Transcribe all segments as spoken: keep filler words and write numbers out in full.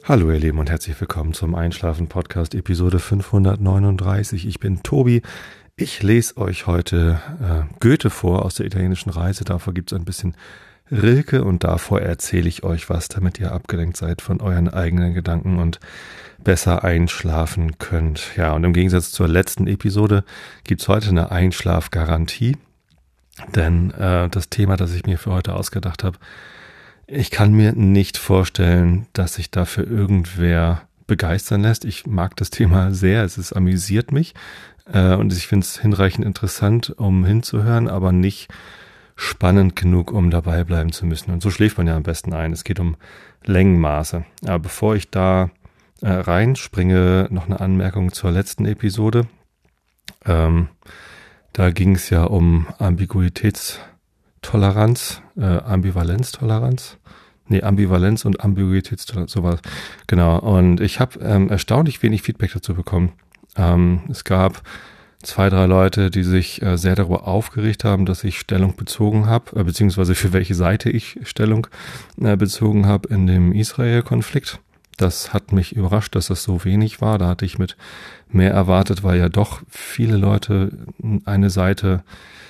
Hallo ihr Lieben und herzlich willkommen zum Einschlafen-Podcast Episode fünfhundertneununddreißig. Ich bin Tobi. Ich lese euch heute äh, Goethe vor aus der italienischen Reise. Davor gibt es ein bisschen Rilke und davor erzähle ich euch was, damit ihr abgelenkt seid von euren eigenen Gedanken und besser einschlafen könnt. Ja, und im Gegensatz zur letzten Episode gibt es heute eine Einschlafgarantie, denn äh, das Thema, das ich mir für heute ausgedacht habe, ich kann mir nicht vorstellen, dass sich dafür irgendwer begeistern lässt. Ich mag das Thema sehr, es ist, amüsiert mich äh, und ich finde es hinreichend interessant, um hinzuhören, aber nicht spannend genug, um dabei bleiben zu müssen. Und so schläft man ja am besten ein. Es geht um Längenmaße. Aber bevor ich da äh, reinspringe, noch eine Anmerkung zur letzten Episode. Ähm, da ging es ja um Ambiguitäts- Toleranz, äh, Ambivalenztoleranz, nee, Ambivalenz und Ambiguitätstoleranz, sowas, genau. Und ich habe ähm, erstaunlich wenig Feedback dazu bekommen. Ähm, es gab zwei, drei Leute, die sich äh, sehr darüber aufgeregt haben, dass ich Stellung bezogen habe, äh, beziehungsweise für welche Seite ich Stellung äh, bezogen habe in dem Israel-Konflikt. Das hat mich überrascht, dass das so wenig war. Da hatte ich mit mehr erwartet, weil ja doch viele Leute eine Seite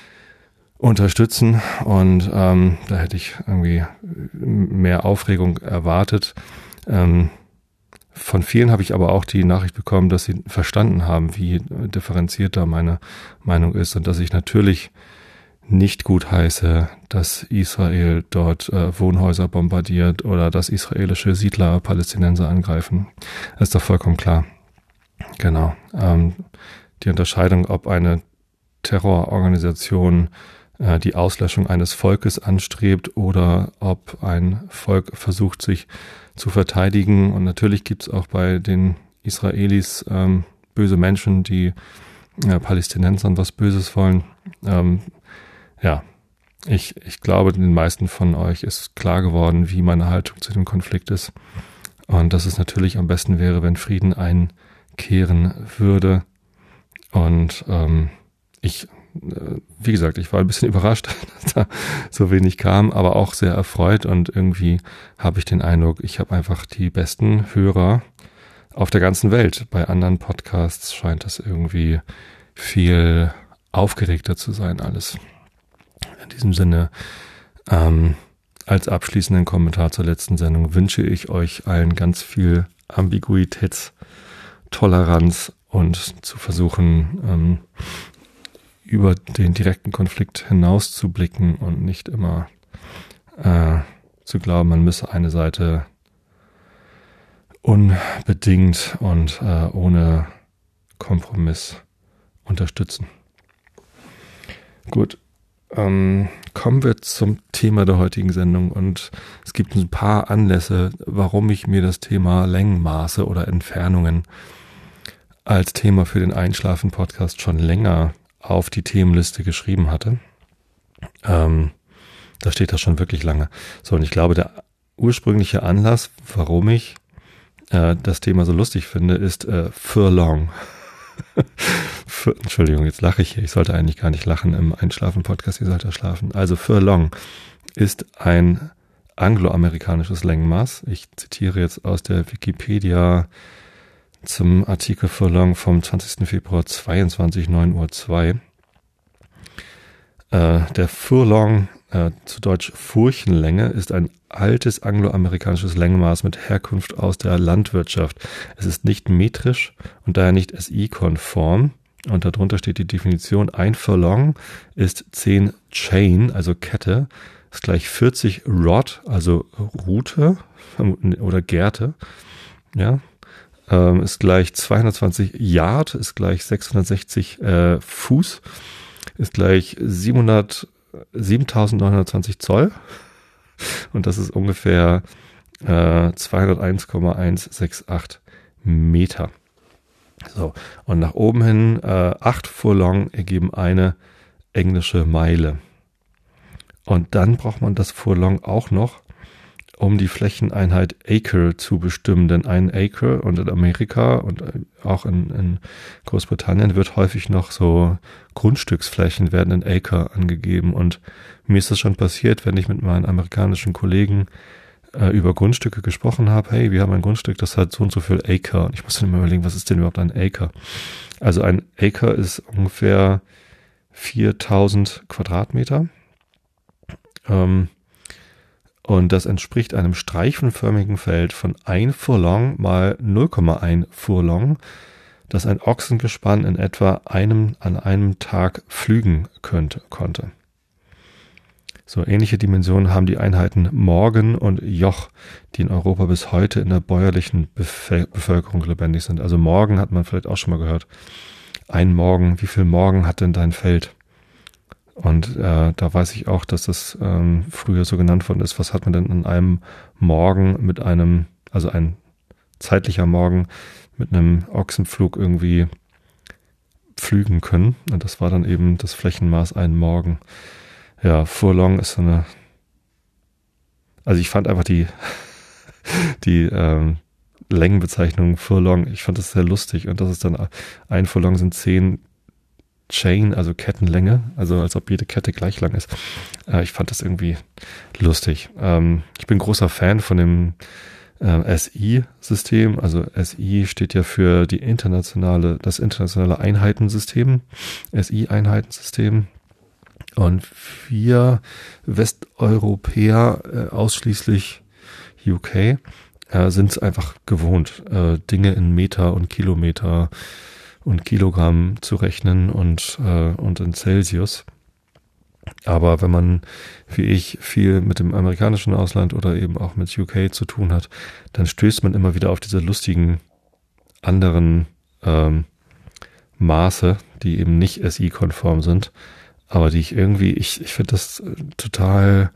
unterstützen und ähm, da hätte ich irgendwie mehr Aufregung erwartet. Ähm, von vielen habe ich aber auch die Nachricht bekommen, dass sie verstanden haben, wie differenziert da meine Meinung ist und dass ich natürlich nicht gut heiße, dass Israel dort äh, Wohnhäuser bombardiert oder dass israelische Siedler Palästinenser angreifen. Das ist doch vollkommen klar. Genau. Ähm, die Unterscheidung, ob eine Terrororganisation die Auslöschung eines Volkes anstrebt oder ob ein Volk versucht, sich zu verteidigen. Und natürlich gibt es auch bei den Israelis ähm, böse Menschen, die äh, Palästinensern was Böses wollen. Ähm, ja, ich, ich glaube, den meisten von euch ist klar geworden, wie meine Haltung zu dem Konflikt ist. Und dass es natürlich am besten wäre, wenn Frieden einkehren würde. Und ähm, ich wie gesagt, ich war ein bisschen überrascht, dass da so wenig kam, aber auch sehr erfreut und irgendwie habe ich den Eindruck, ich habe einfach die besten Hörer auf der ganzen Welt. Bei anderen Podcasts scheint das irgendwie viel aufgeregter zu sein alles. In diesem Sinne, ähm, als abschließenden Kommentar zur letzten Sendung wünsche ich euch allen ganz viel Ambiguitätstoleranz und zu versuchen, ähm, über den direkten Konflikt hinaus zu blicken und nicht immer äh, zu glauben, man müsse eine Seite unbedingt und äh, ohne Kompromiss unterstützen. Gut, ähm, kommen wir zum Thema der heutigen Sendung und es gibt ein paar Anlässe, warum ich mir das Thema Längenmaße oder Entfernungen als Thema für den Einschlafen-Podcast schon länger auf die Themenliste geschrieben hatte. Ähm, da steht das schon wirklich lange. So, und ich glaube, der ursprüngliche Anlass, warum ich äh, das Thema so lustig finde, ist äh, Furlong. Für, Entschuldigung, jetzt lache ich hier. Ich sollte eigentlich gar nicht lachen im Einschlafen-Podcast, ihr sollt ja schlafen. Also Furlong ist ein angloamerikanisches Längenmaß. Ich zitiere jetzt aus der Wikipedia zum Artikel Furlong vom zwanzigsten Februar zweiundzwanzig, neun Uhr zwei. Äh, der Furlong, äh, zu Deutsch Furchenlänge, ist ein altes angloamerikanisches Längenmaß mit Herkunft aus der Landwirtschaft. Es ist nicht metrisch und daher nicht S I-konform. Und darunter steht die Definition: Ein Furlong ist zehn Chain, also Kette, ist gleich vierzig Rod, also Rute oder Gerte, ja. Ähm, ist gleich zweihundertzwanzig Yard, ist gleich sechshundertsechzig äh, Fuß, ist gleich siebentausendneunhundertzwanzig Zoll und das ist ungefähr äh, zweihunderteins Komma hundertachtundsechzig Meter. So, und nach oben hin äh, acht Furlong ergeben eine englische Meile. Und dann braucht man das Furlong auch noch, um die Flächeneinheit Acre zu bestimmen. Denn ein Acre und in Amerika und auch in, in Großbritannien wird häufig noch so Grundstücksflächen werden in Acre angegeben. Und mir ist das schon passiert, wenn ich mit meinen amerikanischen Kollegen äh, über Grundstücke gesprochen habe, hey, wir haben ein Grundstück, das hat so und so viel Acre. Und ich muss dann immer überlegen, was ist denn überhaupt ein Acre? Also ein Acre ist ungefähr viertausend Quadratmeter. Ähm, und das entspricht einem streifenförmigen Feld von ein Furlong mal null Komma eins Furlong, das ein Ochsengespann in etwa einem, an einem Tag pflügen könnte, konnte. So ähnliche Dimensionen haben die Einheiten Morgen und Joch, die in Europa bis heute in der bäuerlichen Bef- Bevölkerung lebendig sind. Also Morgen hat man vielleicht auch schon mal gehört. Ein Morgen, wie viel Morgen hat denn dein Feld? Und äh, da weiß ich auch, dass das ähm, früher so genannt worden ist. Was hat man denn in einem Morgen mit einem, also ein zeitlicher Morgen mit einem Ochsenpflug irgendwie pflügen können? Und das war dann eben das Flächenmaß ein Morgen. Ja, Furlong ist so eine, also ich fand einfach die, die ähm, Längenbezeichnung Furlong, ich fand das sehr lustig. Und das ist dann, ein Furlong sind zehn Chain, also Kettenlänge, also als ob jede Kette gleich lang ist. Äh, ich fand das irgendwie lustig. Ähm, ich bin großer Fan von dem äh, S I-System. Also S I steht ja für die internationale, das internationale Einheitensystem, S I-Einheitensystem. Und wir Westeuropäer, äh, ausschließlich U K, äh, sind es einfach gewohnt, äh, Dinge in Meter und Kilometer und Kilogramm zu rechnen und, äh, und in Celsius. Aber wenn man, wie ich, viel mit dem amerikanischen Ausland oder eben auch mit U K zu tun hat, dann stößt man immer wieder auf diese lustigen anderen ähm, Maße, die eben nicht S I-konform sind, aber die ich irgendwie, ich, ich finde das total,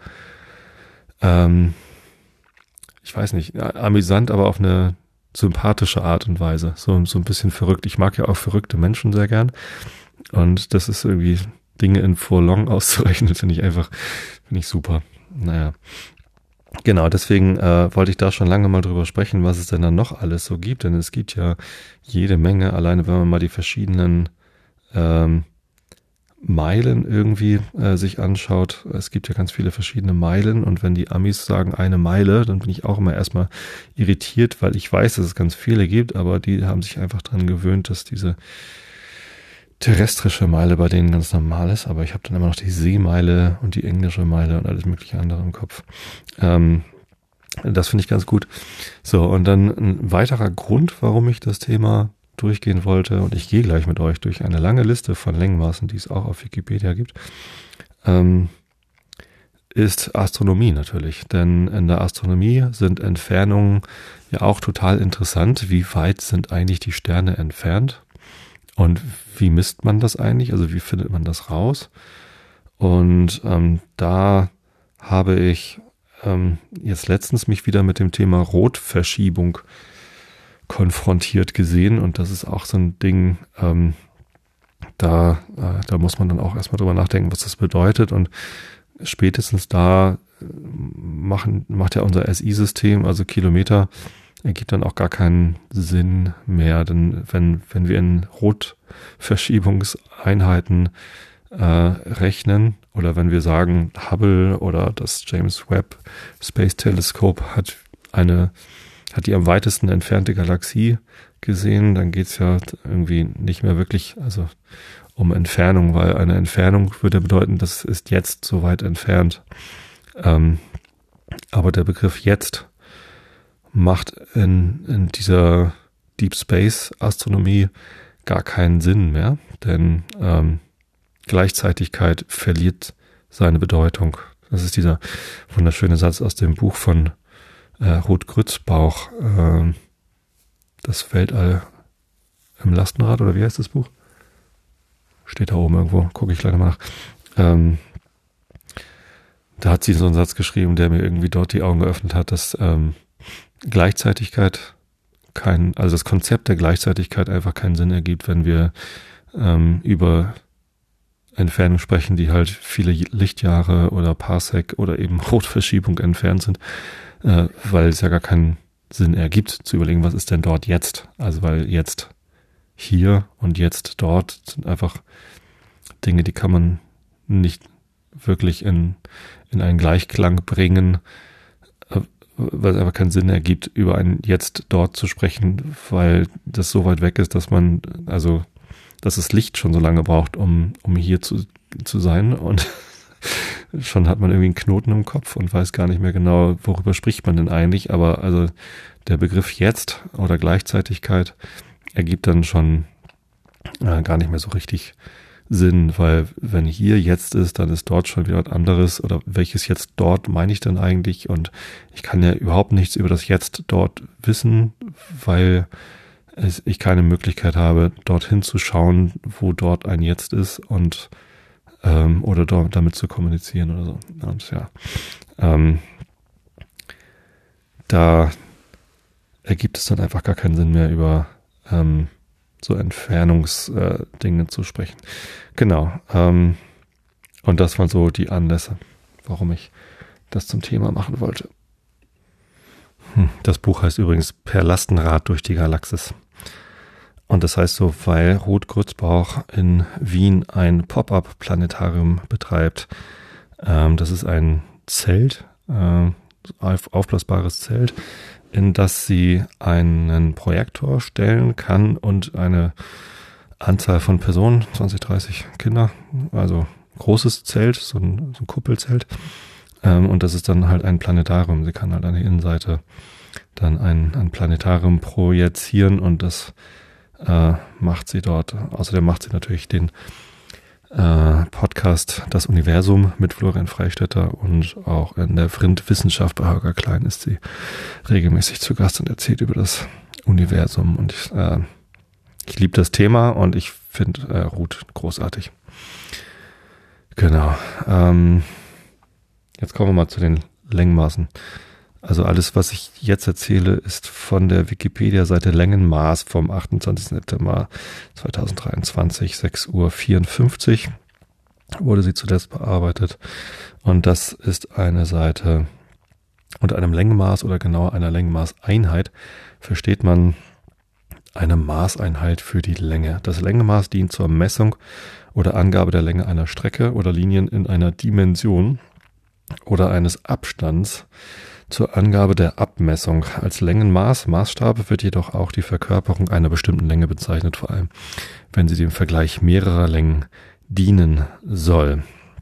ähm, ich weiß nicht, amüsant, aber auf eine sympathische Art und Weise. So, so ein bisschen verrückt. Ich mag ja auch verrückte Menschen sehr gern. Und das ist irgendwie, Dinge in Furlong auszurechnen, finde ich einfach, finde ich super. Naja. Genau, deswegen äh, wollte ich da schon lange mal drüber sprechen, was es denn dann noch alles so gibt. Denn es gibt ja jede Menge, alleine wenn man mal die verschiedenen ähm, Meilen irgendwie äh, sich anschaut. Es gibt ja ganz viele verschiedene Meilen und wenn die Amis sagen eine Meile, dann bin ich auch immer erstmal irritiert, weil ich weiß, dass es ganz viele gibt, aber die haben sich einfach dran gewöhnt, dass diese terrestrische Meile bei denen ganz normal ist, aber ich habe dann immer noch die Seemeile und die englische Meile und alles mögliche andere im Kopf. Ähm, das finde ich ganz gut. So, und dann ein weiterer Grund, warum ich das Thema durchgehen wollte, und ich gehe gleich mit euch durch eine lange Liste von Längenmaßen, die es auch auf Wikipedia gibt, ähm, ist Astronomie natürlich. Denn in der Astronomie sind Entfernungen ja auch total interessant. Wie weit sind eigentlich die Sterne entfernt? Und wie misst man das eigentlich? Also wie findet man das raus? Und ähm, da habe ich ähm, jetzt letztens mich wieder mit dem Thema Rotverschiebung konfrontiert gesehen. Und das ist auch so ein Ding, ähm, da, äh, da muss man dann auch erstmal drüber nachdenken, was das bedeutet. Und spätestens da machen, macht ja unser S I-System, also Kilometer, ergibt dann auch gar keinen Sinn mehr, denn wenn, wenn wir in Rotverschiebungseinheiten äh, rechnen oder wenn wir sagen, Hubble oder das James Webb Space Telescope hat eine, hat die am weitesten entfernte Galaxie gesehen, dann geht's ja irgendwie nicht mehr wirklich, also um Entfernung, weil eine Entfernung würde bedeuten, das ist jetzt so weit entfernt. Ähm, aber der Begriff jetzt macht in, in dieser Deep Space Astronomie gar keinen Sinn mehr, denn ähm, Gleichzeitigkeit verliert seine Bedeutung. Das ist dieser wunderschöne Satz aus dem Buch von äh, Ruth Grützbauch, äh, das Weltall im Lastenrad, oder wie heißt das Buch? Steht da oben irgendwo, gucke ich gleich mal nach. Ähm, da hat sie so einen Satz geschrieben, der mir irgendwie dort die Augen geöffnet hat, dass ähm, Gleichzeitigkeit kein, also das Konzept der Gleichzeitigkeit einfach keinen Sinn ergibt, wenn wir ähm, über Entfernungen sprechen, die halt viele Lichtjahre oder Parsec oder eben Rotverschiebung entfernt sind, äh, weil es ja gar keinen Sinn ergibt, zu überlegen, was ist denn dort jetzt? Also weil jetzt hier und jetzt dort sind einfach Dinge, die kann man nicht wirklich in, in einen Gleichklang bringen, weil es einfach keinen Sinn ergibt, über ein Jetzt dort zu sprechen, weil das so weit weg ist, dass man, also, dass das Licht schon so lange braucht, um, um hier zu, zu sein und schon hat man irgendwie einen Knoten im Kopf und weiß gar nicht mehr genau, worüber spricht man denn eigentlich, aber also der Begriff Jetzt oder Gleichzeitigkeit ergibt dann schon äh, gar nicht mehr so richtig Sinn, weil wenn hier jetzt ist, dann ist dort schon wieder was anderes oder welches Jetzt dort meine ich denn eigentlich und ich kann ja überhaupt nichts über das Jetzt dort wissen, weil es, ich keine Möglichkeit habe, dorthin zu schauen, wo dort ein Jetzt ist und ähm, oder dort damit zu kommunizieren oder so. Und ja, ähm, da ergibt es dann einfach gar keinen Sinn mehr über ähm, so Entfernungsdinge äh, zu sprechen. Genau. Ähm, und das waren so die Anlässe, warum ich das zum Thema machen wollte. Hm, das Buch heißt übrigens Per Lastenrad durch die Galaxis. Und das heißt so, weil Ruth Grützbauch in Wien ein Pop-up-Planetarium betreibt. Ähm, das ist ein Zelt, äh, auf, aufblasbares Zelt, in das sie einen Projektor stellen kann und eine Anzahl von Personen, zwanzig, dreißig Kinder, also großes Zelt, so ein, so ein Kuppelzelt. Ähm, und das ist dann halt ein Planetarium. Sie kann halt an der Innenseite dann ein, ein Planetarium projizieren und das äh, macht sie dort. Außerdem macht sie natürlich den äh, Podcast Das Universum mit Florian Freistetter und auch in der Vrind Wissenschaft bei Holger Klein ist sie regelmäßig zu Gast und erzählt über das Universum und ich, äh, ich liebe das Thema und ich finde äh, Ruth großartig. Genau. Ähm, jetzt kommen wir mal zu den Längenmaßen. Also alles, was ich jetzt erzähle, ist von der Wikipedia-Seite Längenmaß vom achtundzwanzigsten September zweitausenddreiundzwanzig, sechs Uhr vierundfünfzig wurde sie zuletzt bearbeitet. Und das ist eine Seite unter einem Längenmaß oder genauer einer Längenmaßeinheit versteht man eine Maßeinheit für die Länge. Das Längenmaß dient zur Messung oder Angabe der Länge einer Strecke oder Linien in einer Dimension oder eines Abstands. Zur Angabe der Abmessung. Als Längenmaß, Maßstab wird jedoch auch die Verkörperung einer bestimmten Länge bezeichnet, vor allem wenn sie dem Vergleich mehrerer Längen dienen soll.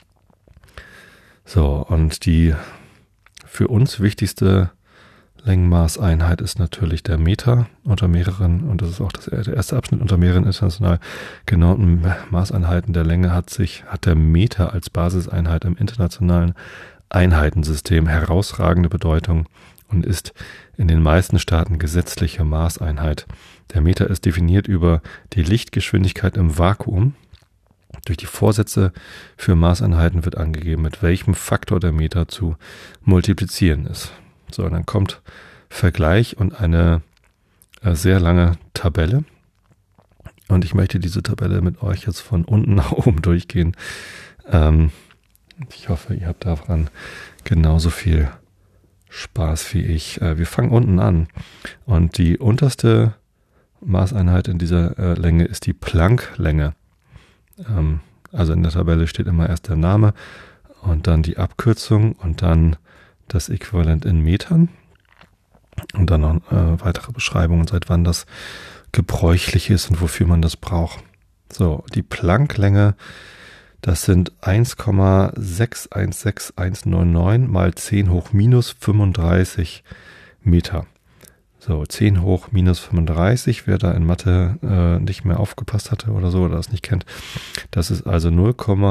So, und die für uns wichtigste Längenmaßeinheit ist natürlich der Meter unter mehreren, und das ist auch das, der erste Abschnitt unter mehreren international genannten Maßeinheiten der Länge hat sich, hat der Meter als Basiseinheit im internationalen Einheitensystem herausragende Bedeutung und ist in den meisten Staaten gesetzliche Maßeinheit. Der Meter ist definiert über die Lichtgeschwindigkeit im Vakuum. Durch die Vorsätze für Maßeinheiten wird angegeben, mit welchem Faktor der Meter zu multiplizieren ist. So, und dann kommt Vergleich und eine äh, sehr lange Tabelle. Und ich möchte diese Tabelle mit euch jetzt von unten nach oben durchgehen. Ähm, Ich hoffe, ihr habt daran genauso viel Spaß wie ich. Wir fangen unten an. Und die unterste Maßeinheit in dieser äh, Länge ist die Plancklänge. Ähm, also in der Tabelle steht immer erst der Name und dann die Abkürzung und dann das Äquivalent in Metern. Und dann noch äh, weitere Beschreibungen, seit wann das gebräuchlich ist und wofür man das braucht. So, die Plancklänge, das sind eins Komma sechs eins sechs eins neun neun mal zehn hoch minus fünfunddreißig Meter. So, zehn hoch minus fünfunddreißig, wer da in Mathe äh, nicht mehr aufgepasst hatte oder so, oder das nicht kennt, das ist also null,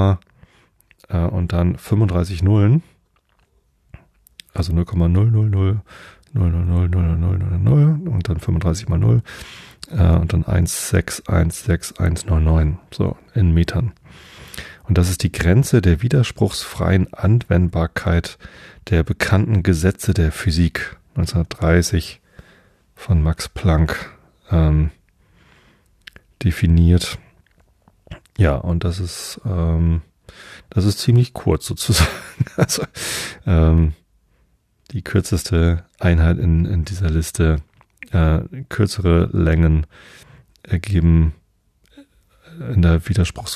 äh, und dann fünfunddreißig Nullen, also null Komma null null null null null null null null null null und dann fünfunddreißig mal null äh, und dann eins sechs eins sechs eins neun neun, so in Metern. Und das ist die Grenze der widerspruchsfreien Anwendbarkeit der bekannten Gesetze der Physik neunzehnhundertdreißig von Max Planck ähm, definiert. Ja, und das ist ähm, das ist ziemlich kurz sozusagen. Also ähm, die kürzeste Einheit in, in dieser Liste. Äh, kürzere Längen ergeben in der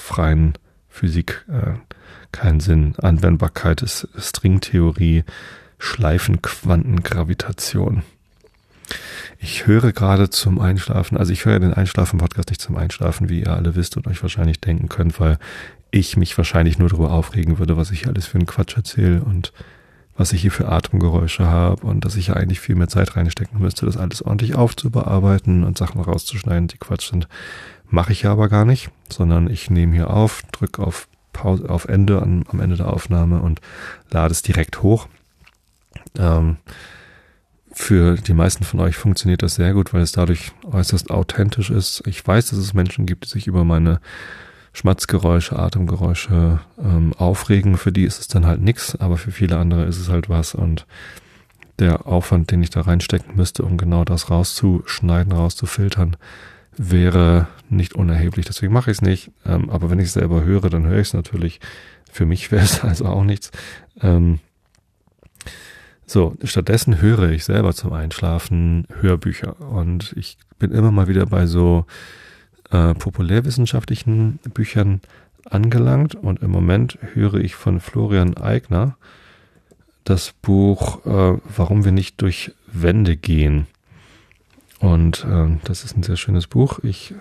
widerspruchsfreien Physik äh, keinen Sinn. Anwendbarkeit ist Stringtheorie, Schleifenquantengravitation. Ich höre gerade zum Einschlafen, also ich höre den Einschlafen-Podcast nicht zum Einschlafen, wie ihr alle wisst und euch wahrscheinlich denken könnt, weil ich mich wahrscheinlich nur darüber aufregen würde, was ich alles für einen Quatsch erzähle und was ich hier für Atemgeräusche habe und dass ich ja eigentlich viel mehr Zeit reinstecken müsste, das alles ordentlich aufzubearbeiten und Sachen rauszuschneiden, die Quatsch sind. Mache ich ja aber gar nicht, sondern ich nehme hier auf, drücke auf Pause, auf Ende, an, am Ende der Aufnahme und lade es direkt hoch. Ähm, Für die meisten von euch funktioniert das sehr gut, weil es dadurch äußerst authentisch ist. Ich weiß, dass es Menschen gibt, die sich über meine Schmatzgeräusche, Atemgeräusche ähm, aufregen. Für die ist es dann halt nix, aber für viele andere ist es halt was. Und der Aufwand, den ich da reinstecken müsste, um genau das rauszuschneiden, rauszufiltern, wäre nicht unerheblich. Deswegen mache ich es nicht. Ähm, aber wenn ich es selber höre, dann höre ich es natürlich. Für mich wäre es also auch nichts. Ähm, So, stattdessen höre ich selber zum Einschlafen Hörbücher und ich bin immer mal wieder bei so äh, populärwissenschaftlichen Büchern angelangt und im Moment höre ich von Florian Eigner das Buch äh, Warum wir nicht durch Wände gehen. Und äh, das ist ein sehr schönes Buch. Ich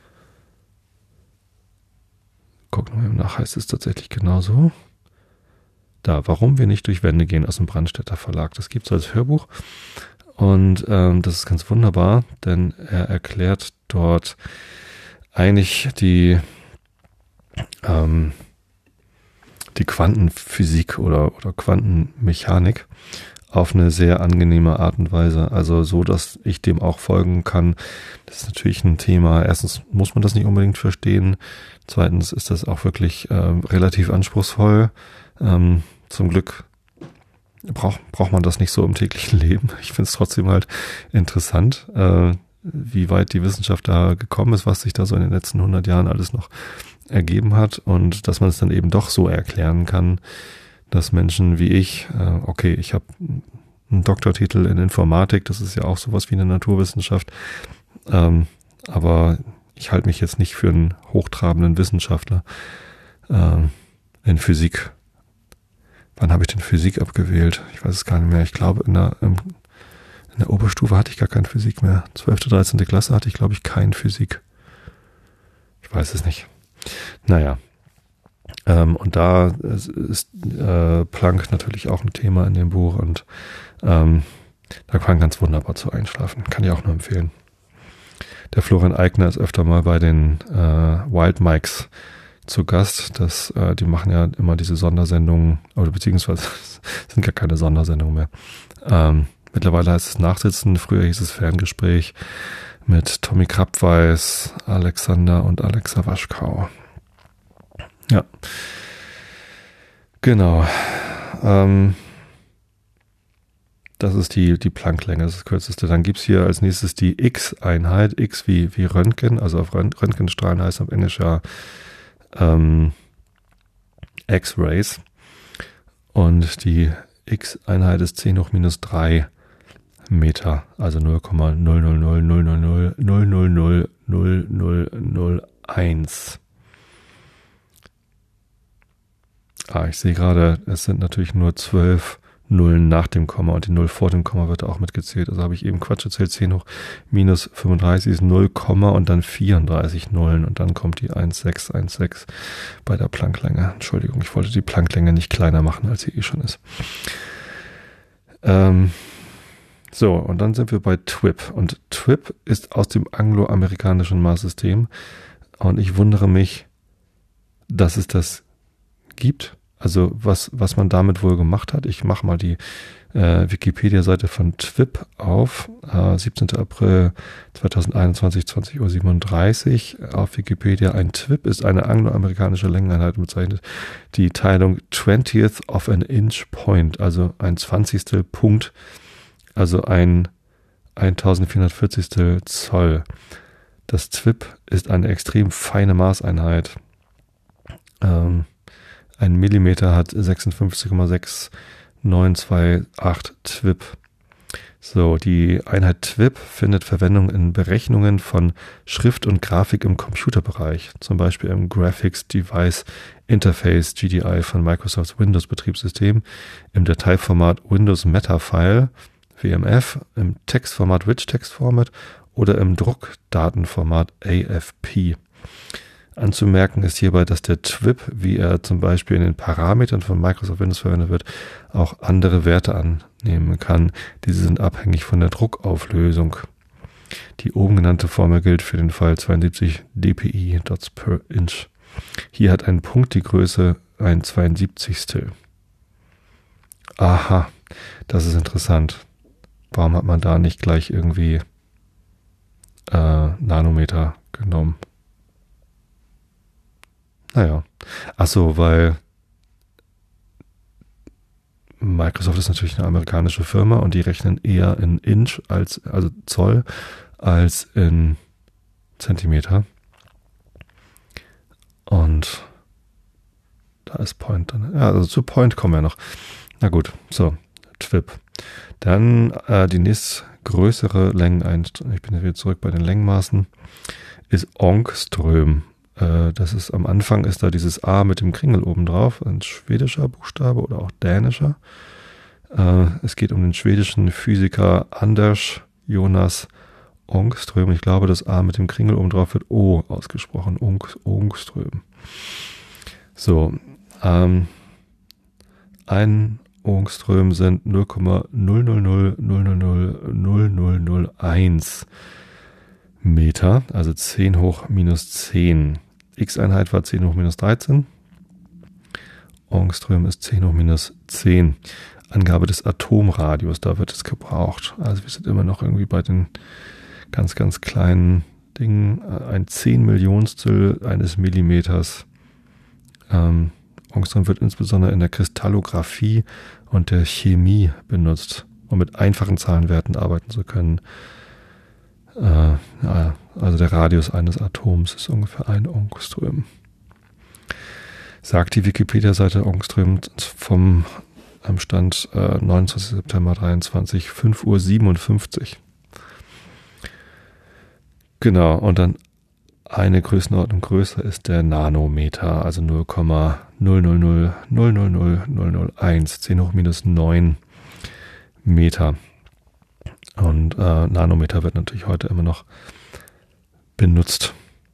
gucke mal nach, heißt es tatsächlich genauso. Da, Warum wir nicht durch Wände gehen, aus dem Brandstätter Verlag. Das gibt es als Hörbuch und ähm, das ist ganz wunderbar, denn er erklärt dort eigentlich die ähm, die Quantenphysik oder, oder Quantenmechanik auf eine sehr angenehme Art und Weise. Also so, dass ich dem auch folgen kann. Das ist natürlich ein Thema. Erstens muss man das nicht unbedingt verstehen. Zweitens ist das auch wirklich äh, relativ anspruchsvoll. Ähm, zum Glück braucht braucht man das nicht so im täglichen Leben. Ich finde es trotzdem halt interessant, äh, wie weit die Wissenschaft da gekommen ist, was sich da so in den letzten hundert Jahren alles noch ergeben hat und dass man es dann eben doch so erklären kann, dass Menschen wie ich, äh, okay, ich habe einen Doktortitel in Informatik, das ist ja auch sowas wie eine Naturwissenschaft, ähm, aber ich halte mich jetzt nicht für einen hochtrabenden Wissenschaftler äh, in Physik. Wann habe ich denn Physik abgewählt? Ich weiß es gar nicht mehr. Ich glaube, in der, in der Oberstufe hatte ich gar keine Physik mehr. zwölfte, dreizehnte Klasse hatte ich, glaube ich, keine Physik. Ich weiß es nicht. Naja. Ähm, und da ist äh, Planck natürlich auch ein Thema in dem Buch und ähm, da kann man ganz wunderbar zu einschlafen. Kann ich auch nur empfehlen. Der Florian Eigner ist öfter mal bei den äh, Wild Mikes zu Gast. Das, äh, die machen ja immer diese Sondersendungen, oder beziehungsweise sind gar keine Sondersendungen mehr. Ähm, mittlerweile heißt es Nachsitzen, früher hieß es Ferngespräch mit Tommy Krabweis, Alexander und Alexa Waschkau. Ja. Genau. Ähm, das ist die, die Plancklänge, das ist das kürzeste. Dann gibt's hier als nächstes die X-Einheit, X wie, wie Röntgen, also auf Röntgenstrahlen heißt auf Englisch ja ähm, X-Rays. Und die X-Einheit ist zehn hoch minus drei Meter, also null Komma null null null null null null null null null null null eins. Ah, ich sehe gerade, es sind natürlich nur zwölf Nullen nach dem Komma und die Null vor dem Komma wird auch mitgezählt. Also habe ich eben Quatsch erzählt, zehn hoch minus fünfunddreißig ist null, und dann vierunddreißig Nullen und dann kommt die eins Komma sechs eins sechs bei der Plancklänge. Entschuldigung, ich wollte die Plancklänge nicht kleiner machen, als sie eh schon ist. Ähm, so, und dann sind wir bei T W I P. Und T W I P ist aus dem angloamerikanischen Maßsystem und ich wundere mich, dass es das gibt. Also was was man damit wohl gemacht hat. Ich mache mal die äh, Wikipedia-Seite von T W I P auf. Äh, siebzehnten April zweitausendeinundzwanzig, zwanzig Uhr siebenunddreißig auf Wikipedia. Ein T W I P ist eine angloamerikanische Längeneinheit und bezeichnet die Teilung twentieth of an inch point, also ein zwanzigstel Punkt, also ein eintausendvierhundertvierzig Zoll. Das T W I P ist eine extrem feine Maßeinheit. Ähm, Ein Millimeter hat sechsundfünfzig Komma sechs neun zwei acht T W I P. So, die Einheit T W I P findet Verwendung in Berechnungen von Schrift und Grafik im Computerbereich, zum Beispiel im Graphics Device Interface G D I von Microsofts Windows-Betriebssystem, im Dateiformat Windows Metafile, W M F, im Textformat Rich Text Format oder im Druckdatenformat A F P. Anzumerken ist hierbei, dass der T W I P, wie er zum Beispiel in den Parametern von Microsoft Windows verwendet wird, auch andere Werte annehmen kann. Diese sind abhängig von der Druckauflösung. Die oben genannte Formel gilt für den Fall zweiundsiebzig dpi, Dots per Inch. Hier hat ein Punkt die Größe ein zweiundsiebzigstel. Aha, das ist interessant. Warum hat man da nicht gleich irgendwie äh, Nanometer genommen? Naja, ach so, weil Microsoft ist natürlich eine amerikanische Firma und die rechnen eher in Inch als, also Zoll, als in Zentimeter. Und da ist Point dann. Ja, also zu Point kommen wir noch. Na gut, so, T W I P. Dann äh, die nächstgrößere Längeneinheit, ich bin jetzt wieder zurück bei den Längenmaßen, ist Ångström. Das ist am Anfang ist da dieses A mit dem Kringel oben drauf, ein schwedischer Buchstabe oder auch dänischer. Es geht um den schwedischen Physiker Anders Jonas Ångström. Ich glaube, das A mit dem Kringel oben drauf wird O ausgesprochen. Ångström. So, ähm, ein Ångström sind null Komma null null null null null null null null eins Meter, also zehn hoch minus zehn. X-Einheit war zehn hoch minus dreizehn. Ångström ist zehn hoch minus zehn. Angabe des Atomradius, da wird es gebraucht. Also wir sind immer noch irgendwie bei den ganz, ganz kleinen Dingen. Ein Zehnmillionstel eines Millimeters. Ähm, Ångström wird insbesondere in der Kristallographie und der Chemie benutzt, um mit einfachen Zahlenwerten arbeiten zu können. Äh, ja, also der Radius eines Atoms ist ungefähr ein Ångström. Sagt die Wikipedia-Seite Ångström vom am Stand äh, neunundzwanzigster September dreiundzwanzig, fünf Uhr siebenundfünfzig. Genau, und dann eine Größenordnung größer ist der Nanometer, also null Komma null null null null null null null null eins, zehn hoch minus neun Meter. Und äh, Nanometer wird natürlich heute immer noch benutzt.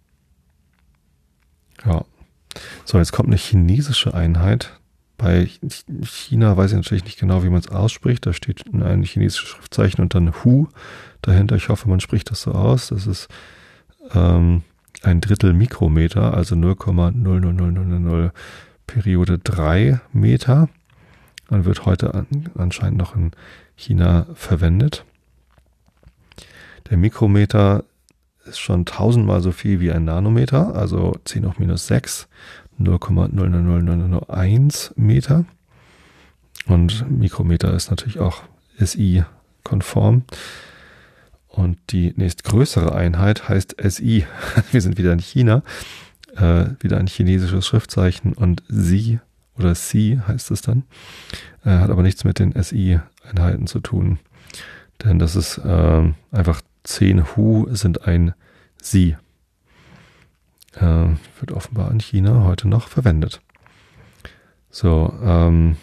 Ja. So, jetzt kommt eine chinesische Einheit. Bei China weiß ich natürlich nicht genau, wie man es ausspricht. Da steht ein chinesisches Schriftzeichen und dann Hu dahinter. Ich hoffe, man spricht das so aus. Das ist ähm, ein Drittel Mikrometer, also null Komma null null null null null Periode drei Meter. Und wird heute an, anscheinend noch in China verwendet. Der Mikrometer ist schon tausendmal so viel wie ein Nanometer, also zehn hoch minus sechs, null Komma null null null null null eins Meter. Und Mikrometer ist natürlich auch S I-konform. Und die nächstgrößere Einheit heißt S I. Wir sind wieder in China, äh, wieder ein chinesisches Schriftzeichen und Sie oder Sie heißt es dann, äh, hat aber nichts mit den S I-Einheiten zu tun. Denn das ist äh, einfach zehn Hu sind ein Sie. Äh, wird offenbar in China heute noch verwendet. So, ähm,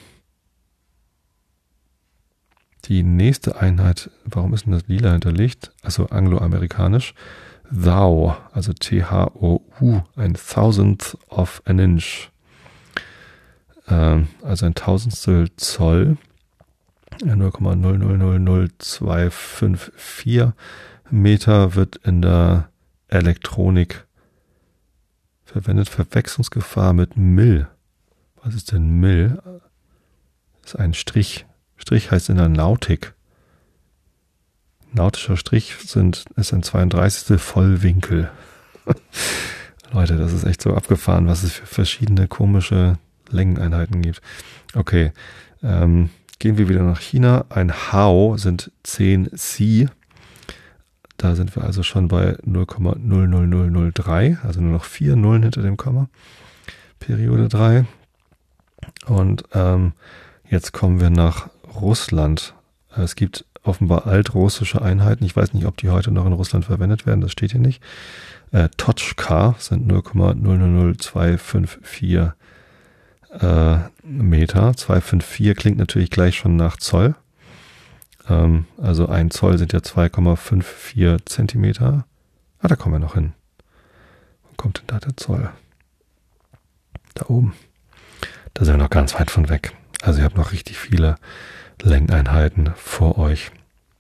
die nächste Einheit, warum ist denn das lila hinterlegt? Also angloamerikanisch. Thou, also T H O U, ein Thousandth of an Inch. Äh, also ein Tausendstel Zoll. null Komma null null null null zwei fünf vier Meter wird in der Elektronik verwendet. Verwechslungsgefahr mit Mill. Was ist denn Mill? Das ist ein Strich. Strich heißt in der Nautik. Nautischer Strich sind, ist ein zweiunddreißigstel Vollwinkel. Leute, das ist echt so abgefahren, was es für verschiedene komische Längeneinheiten gibt. Okay, ähm, gehen wir wieder nach China. Ein Hao sind zehn Si. Da sind wir also schon bei null Komma null null null null drei, also nur noch vier Nullen hinter dem Komma. Periode drei. Und ähm, jetzt kommen wir nach Russland. Es gibt offenbar altrussische Einheiten. Ich weiß nicht, ob die heute noch in Russland verwendet werden, das steht hier nicht. Äh, Totschka sind null Komma null null null zwei fünf vier äh, Meter. zwei fünf vier klingt natürlich gleich schon nach Zoll. Ähm, also ein Zoll sind ja zwei Komma fünf vier Zentimeter. Ah, da kommen wir noch hin. Wo kommt denn da der Zoll? Da oben. Da sind wir noch ganz weit von weg. Also ihr habt noch richtig viele Längeneinheiten vor euch.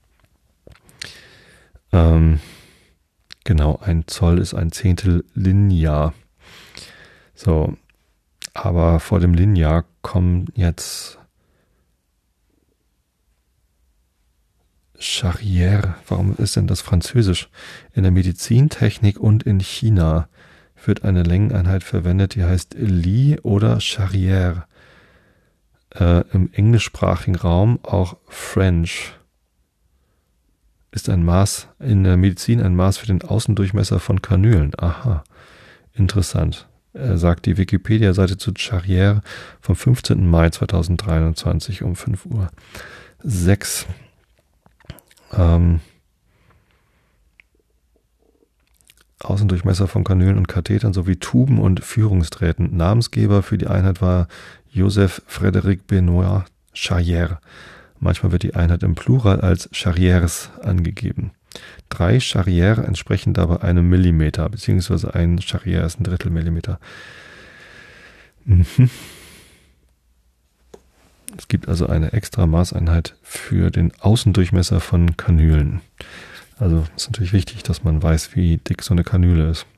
Ähm, genau, ein Zoll ist ein Zehntel Linear. So, aber vor dem Linear kommen jetzt Charrière. Warum ist denn das Französisch? In der Medizintechnik und in China wird eine Längeneinheit verwendet, die heißt Li oder Charrière. Äh, Im englischsprachigen Raum auch French. Ist ein Maß, in der Medizin ein Maß für den Außendurchmesser von Kanülen. Aha, interessant. Er sagt die Wikipedia-Seite zu Charrière vom fünfzehnten Mai zweitausenddreiundzwanzig um fünf Uhr sechs. Ähm, Außendurchmesser von Kanülen und Kathetern sowie Tuben und Führungsdrähten. Namensgeber für die Einheit war Joseph Frédéric Benoit Charrière. Manchmal wird die Einheit im Plural als Charrières angegeben. Drei Charrière entsprechen dabei einem Millimeter, beziehungsweise ein Charrière ist ein Drittel Millimeter. Mhm. Es gibt also eine extra Maßeinheit für den Außendurchmesser von Kanülen. Also ist natürlich wichtig, dass man weiß, wie dick so eine Kanüle ist.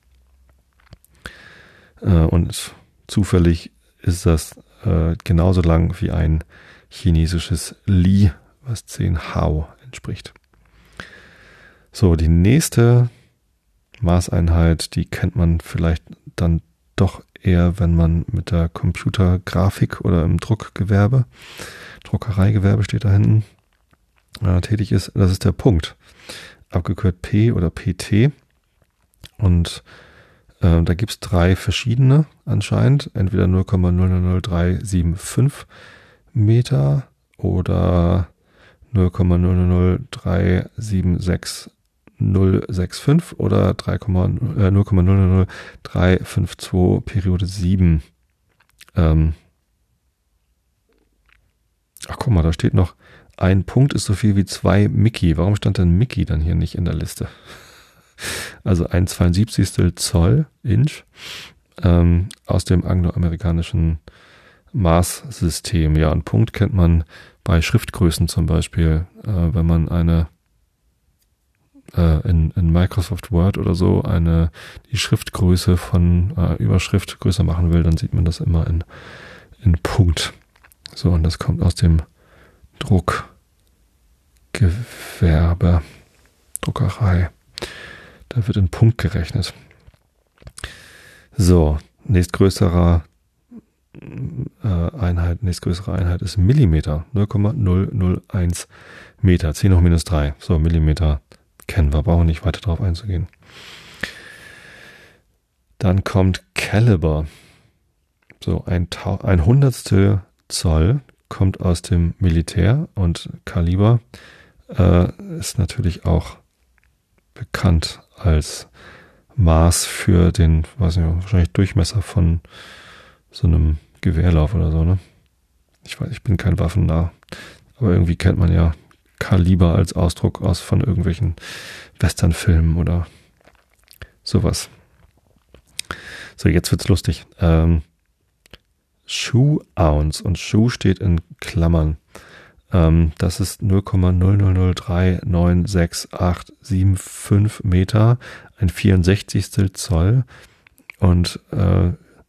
Und zufällig ist das genauso lang wie ein chinesisches Li, was zehn Hao entspricht. So, die nächste Maßeinheit, die kennt man vielleicht dann doch eher, wenn man mit der Computergrafik oder im Druckgewerbe, Druckereigewerbe steht da hinten, äh, tätig ist. Das ist der Punkt, abgekürzt P oder P T. Und äh, da gibt es drei verschiedene anscheinend, entweder null Komma null null null drei sieben fünf Meter oder null Komma null null null drei sieben sechs null sechs fünf oder null Komma null null null drei fünf zwei Periode sieben. Ähm Ach, guck mal, da steht noch, ein Punkt ist so viel wie zwei Mickey. Warum stand denn Mickey dann hier nicht in der Liste? Also ein zweiundsiebzigstel Zoll, Inch, ähm, aus dem angloamerikanischen Maßsystem. Ja, einen Punkt kennt man bei Schriftgrößen zum Beispiel, äh, wenn man eine äh, in, in Microsoft Word oder so eine die Schriftgröße von äh, Überschrift größer machen will, dann sieht man das immer in, in Punkt. So, und das kommt aus dem Druckgewerbe, Druckerei. Da wird in Punkt gerechnet. So, nächstgrößerer äh, Einheit, nächstgrößere Einheit ist Millimeter, null Komma null null eins Meter, zehn hoch minus drei. So, Millimeter kennen wir, brauchen nicht weiter drauf einzugehen. Dann kommt Caliber. So, ein, ein Hundertstel Zoll kommt aus dem Militär und Kaliber äh, ist natürlich auch bekannt als Maß für den, weiß nicht, wahrscheinlich Durchmesser von so einem Gewehrlauf oder so, ne? Ich weiß, ich bin kein Waffennah, aber irgendwie kennt man ja Kaliber als Ausdruck aus von irgendwelchen Westernfilmen oder sowas. So, jetzt wird's lustig. Ähm, Schuh Ounce und Schuh steht in Klammern. Ähm, das ist null Komma null null null drei neun sechs acht sieben fünf Meter, ein vierundsechzigstel Zoll und äh,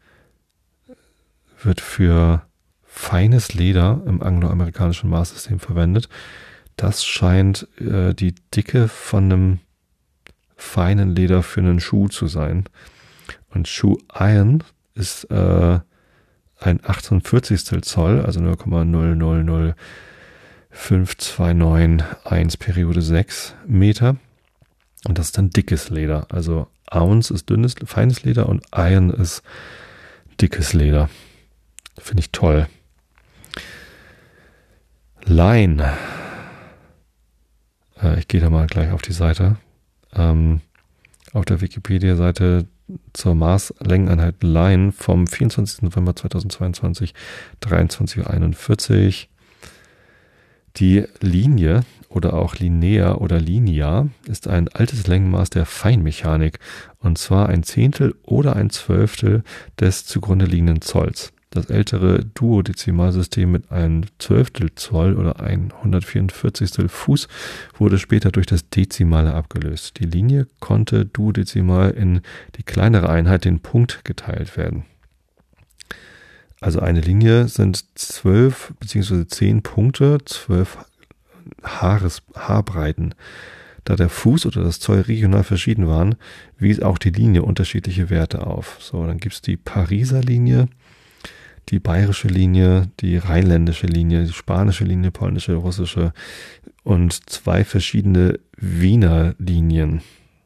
wird für feines Leder im angloamerikanischen Maßsystem verwendet. Das scheint äh, die Dicke von einem feinen Leder für einen Schuh zu sein. Und Schuh Iron ist äh, ein achtundvierzigstel Zoll, also null Komma null null null fünf zwei neun eins Periode sechs Meter. Und das ist dann dickes Leder. Also Ounce ist dünnes, feines Leder und Iron ist dickes Leder. Finde ich toll. Line. gehe da mal gleich auf die Seite. Ähm, auf der Wikipedia-Seite zur Maßlängeneinheit Line vom vierundzwanzigsten November zweitausendzweiundzwanzig, dreiundzwanzig Uhr einundvierzig. Die Linie oder auch Linear oder Linea ist ein altes Längenmaß der Feinmechanik, und zwar ein Zehntel oder ein Zwölftel des zugrunde liegenden Zolls. Das ältere Duodezimalsystem mit einem Zwölftel Zoll oder ein hundertvierundvierzigstel Fuß wurde später durch das Dezimale abgelöst. Die Linie konnte duodezimal in die kleinere Einheit, den Punkt, geteilt werden. Also eine Linie sind zwölf bzw. zehn Punkte, zwölf Haares, Haarbreiten. Da der Fuß oder das Zoll regional verschieden waren, wies auch die Linie unterschiedliche Werte auf. So, dann gibt es die Pariser Linie, die bayerische Linie, die rheinländische Linie, die spanische Linie, polnische, russische und zwei verschiedene Wiener Linien.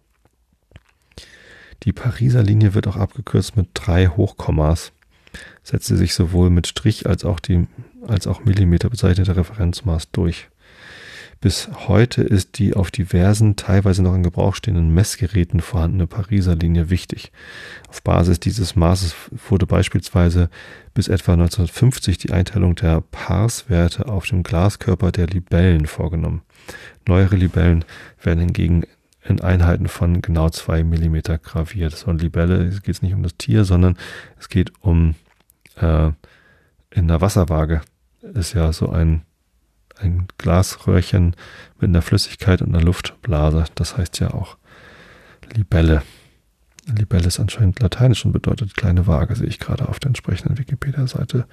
Die Pariser Linie wird auch abgekürzt mit drei Hochkommas. Setzt sie sich sowohl mit Strich als auch die als auch Millimeter bezeichnete Referenzmaß durch. Bis heute ist die auf diversen, teilweise noch in Gebrauch stehenden Messgeräten vorhandene Pariser Linie wichtig. Auf Basis dieses Maßes wurde beispielsweise bis etwa neunzehnhundertfünfzig die Einteilung der Parswerte auf dem Glaskörper der Libellen vorgenommen. Neuere Libellen werden hingegen in Einheiten von genau zwei Millimeter graviert. So eine Libelle, es geht nicht um das Tier, sondern es geht um äh, in der Wasserwaage ist ja so ein ein Glasröhrchen mit einer Flüssigkeit und einer Luftblase. Das heißt ja auch Libelle. Libelle ist anscheinend lateinisch und bedeutet kleine Waage, sehe ich gerade auf der entsprechenden Wikipedia-Seite.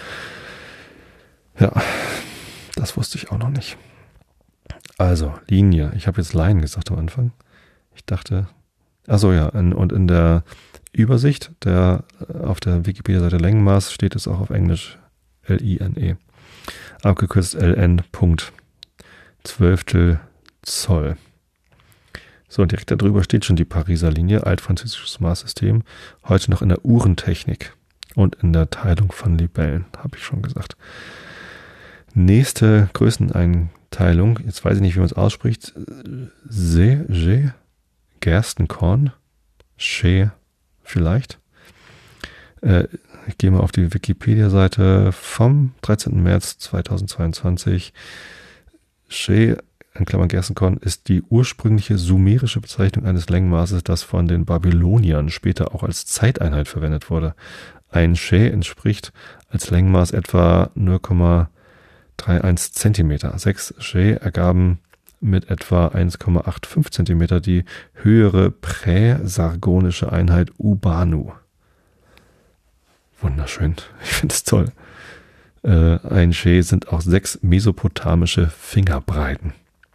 Ja, das wusste ich auch noch nicht. Also, Linie. Ich habe jetzt Line gesagt am Anfang. Ich dachte, achso ja, in, und in der Übersicht der auf der Wikipedia-Seite Längenmaß steht es auch auf Englisch L I N E. Abgekürzt L N, Punkt. Zwölftel Zoll. So, und direkt darüber steht schon die Pariser Linie, altfranzösisches Maßsystem, heute noch in der Uhrentechnik und in der Teilung von Libellen, habe ich schon gesagt. Nächste Größeneinteilung, jetzt weiß ich nicht, wie man es ausspricht, Se, Je, Gerstenkorn, She, vielleicht. Äh, Ich gehe mal auf die Wikipedia-Seite vom dreizehnten März zweitausendzweiundzwanzig. She, in Klammern Gerstenkorn, ist die ursprüngliche sumerische Bezeichnung eines Längenmaßes, das von den Babyloniern später auch als Zeiteinheit verwendet wurde. Ein She entspricht als Längenmaß etwa null Komma einunddreißig Zentimeter. Sechs She ergaben mit etwa eins Komma fünfundachtzig Zentimeter die höhere präsargonische Einheit Ubanu. Wunderschön. Ich finde es toll. Äh, ein She sind auch sechs mesopotamische Fingerbreiten.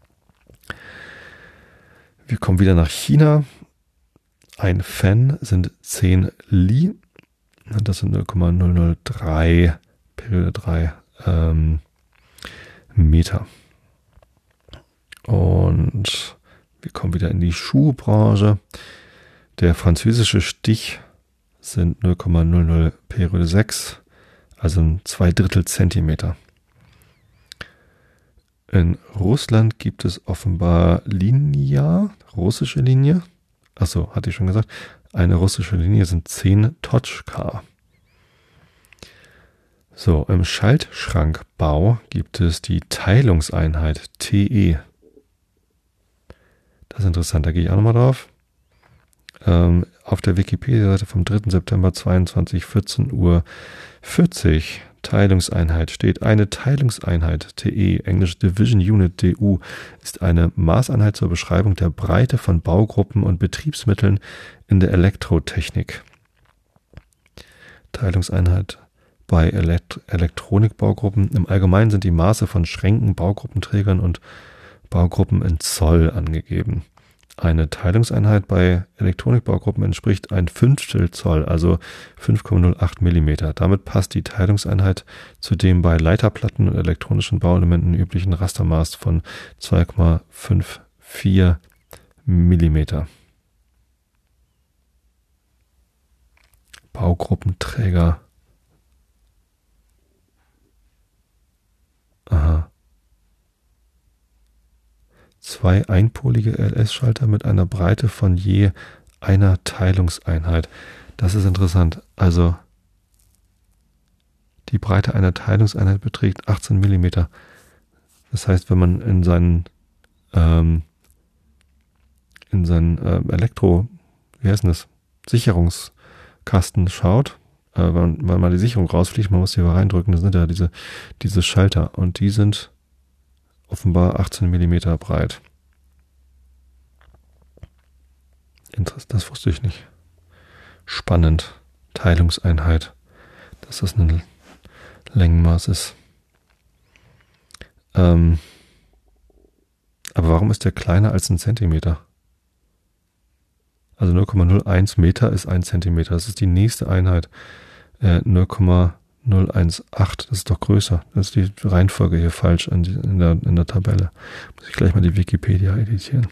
Wir kommen wieder nach China. Ein Fen sind zehn Li. Das sind null Komma null null drei, Periode drei ähm, Meter. Und wir kommen wieder in die Schuhbranche. Der französische Stich sind null Komma null null Periode sechs, also zwei Drittel Zentimeter. In Russland gibt es offenbar Linia, russische Linie. Achso, hatte ich schon gesagt. Eine russische Linie sind zehn Totschka. So, im Schaltschrankbau gibt es die Teilungseinheit T E. Das ist interessant, da gehe ich auch nochmal drauf. Ähm, auf der Wikipedia-Seite vom dritten September zweiundzwanzig, vierzehn Uhr vierzig, Teilungseinheit steht: Eine Teilungseinheit, T E, englisch Division Unit, D U, ist eine Maßeinheit zur Beschreibung der Breite von Baugruppen und Betriebsmitteln in der Elektrotechnik. Teilungseinheit bei Elekt- Elektronikbaugruppen. Im Allgemeinen sind die Maße von Schränken, Baugruppenträgern und Baugruppen in Zoll angegeben. Eine Teilungseinheit bei Elektronikbaugruppen entspricht ein Fünftel Zoll, also fünf Komma null acht Millimeter. Damit passt die Teilungseinheit zu dem bei Leiterplatten und elektronischen Bauelementen üblichen Rastermaß von zwei Komma vierundfünfzig Millimeter. Baugruppenträger. Aha. zwei einpolige L S-Schalter mit einer Breite von je einer Teilungseinheit. Das ist interessant. Also die Breite einer Teilungseinheit beträgt achtzehn Millimeter. Das heißt, wenn man in seinen ähm, in seinen äh, Elektro, wie heißt denn das, Sicherungskasten schaut, äh, weil, weil mal die Sicherung rausfliegt, man muss hier reindrücken, das sind ja diese, diese Schalter und die sind offenbar achtzehn Millimeter breit. Interessant, das wusste ich nicht. Spannend. Teilungseinheit. Dass das ein Längenmaß ist. Ähm, aber warum ist der kleiner als ein Zentimeter? Also null Komma null eins Meter ist ein Zentimeter. Das ist die nächste Einheit. Äh, null Komma null eins acht, das ist doch größer. Das ist die Reihenfolge hier falsch in, die, in, der, in der Tabelle. Muss ich gleich mal die Wikipedia editieren.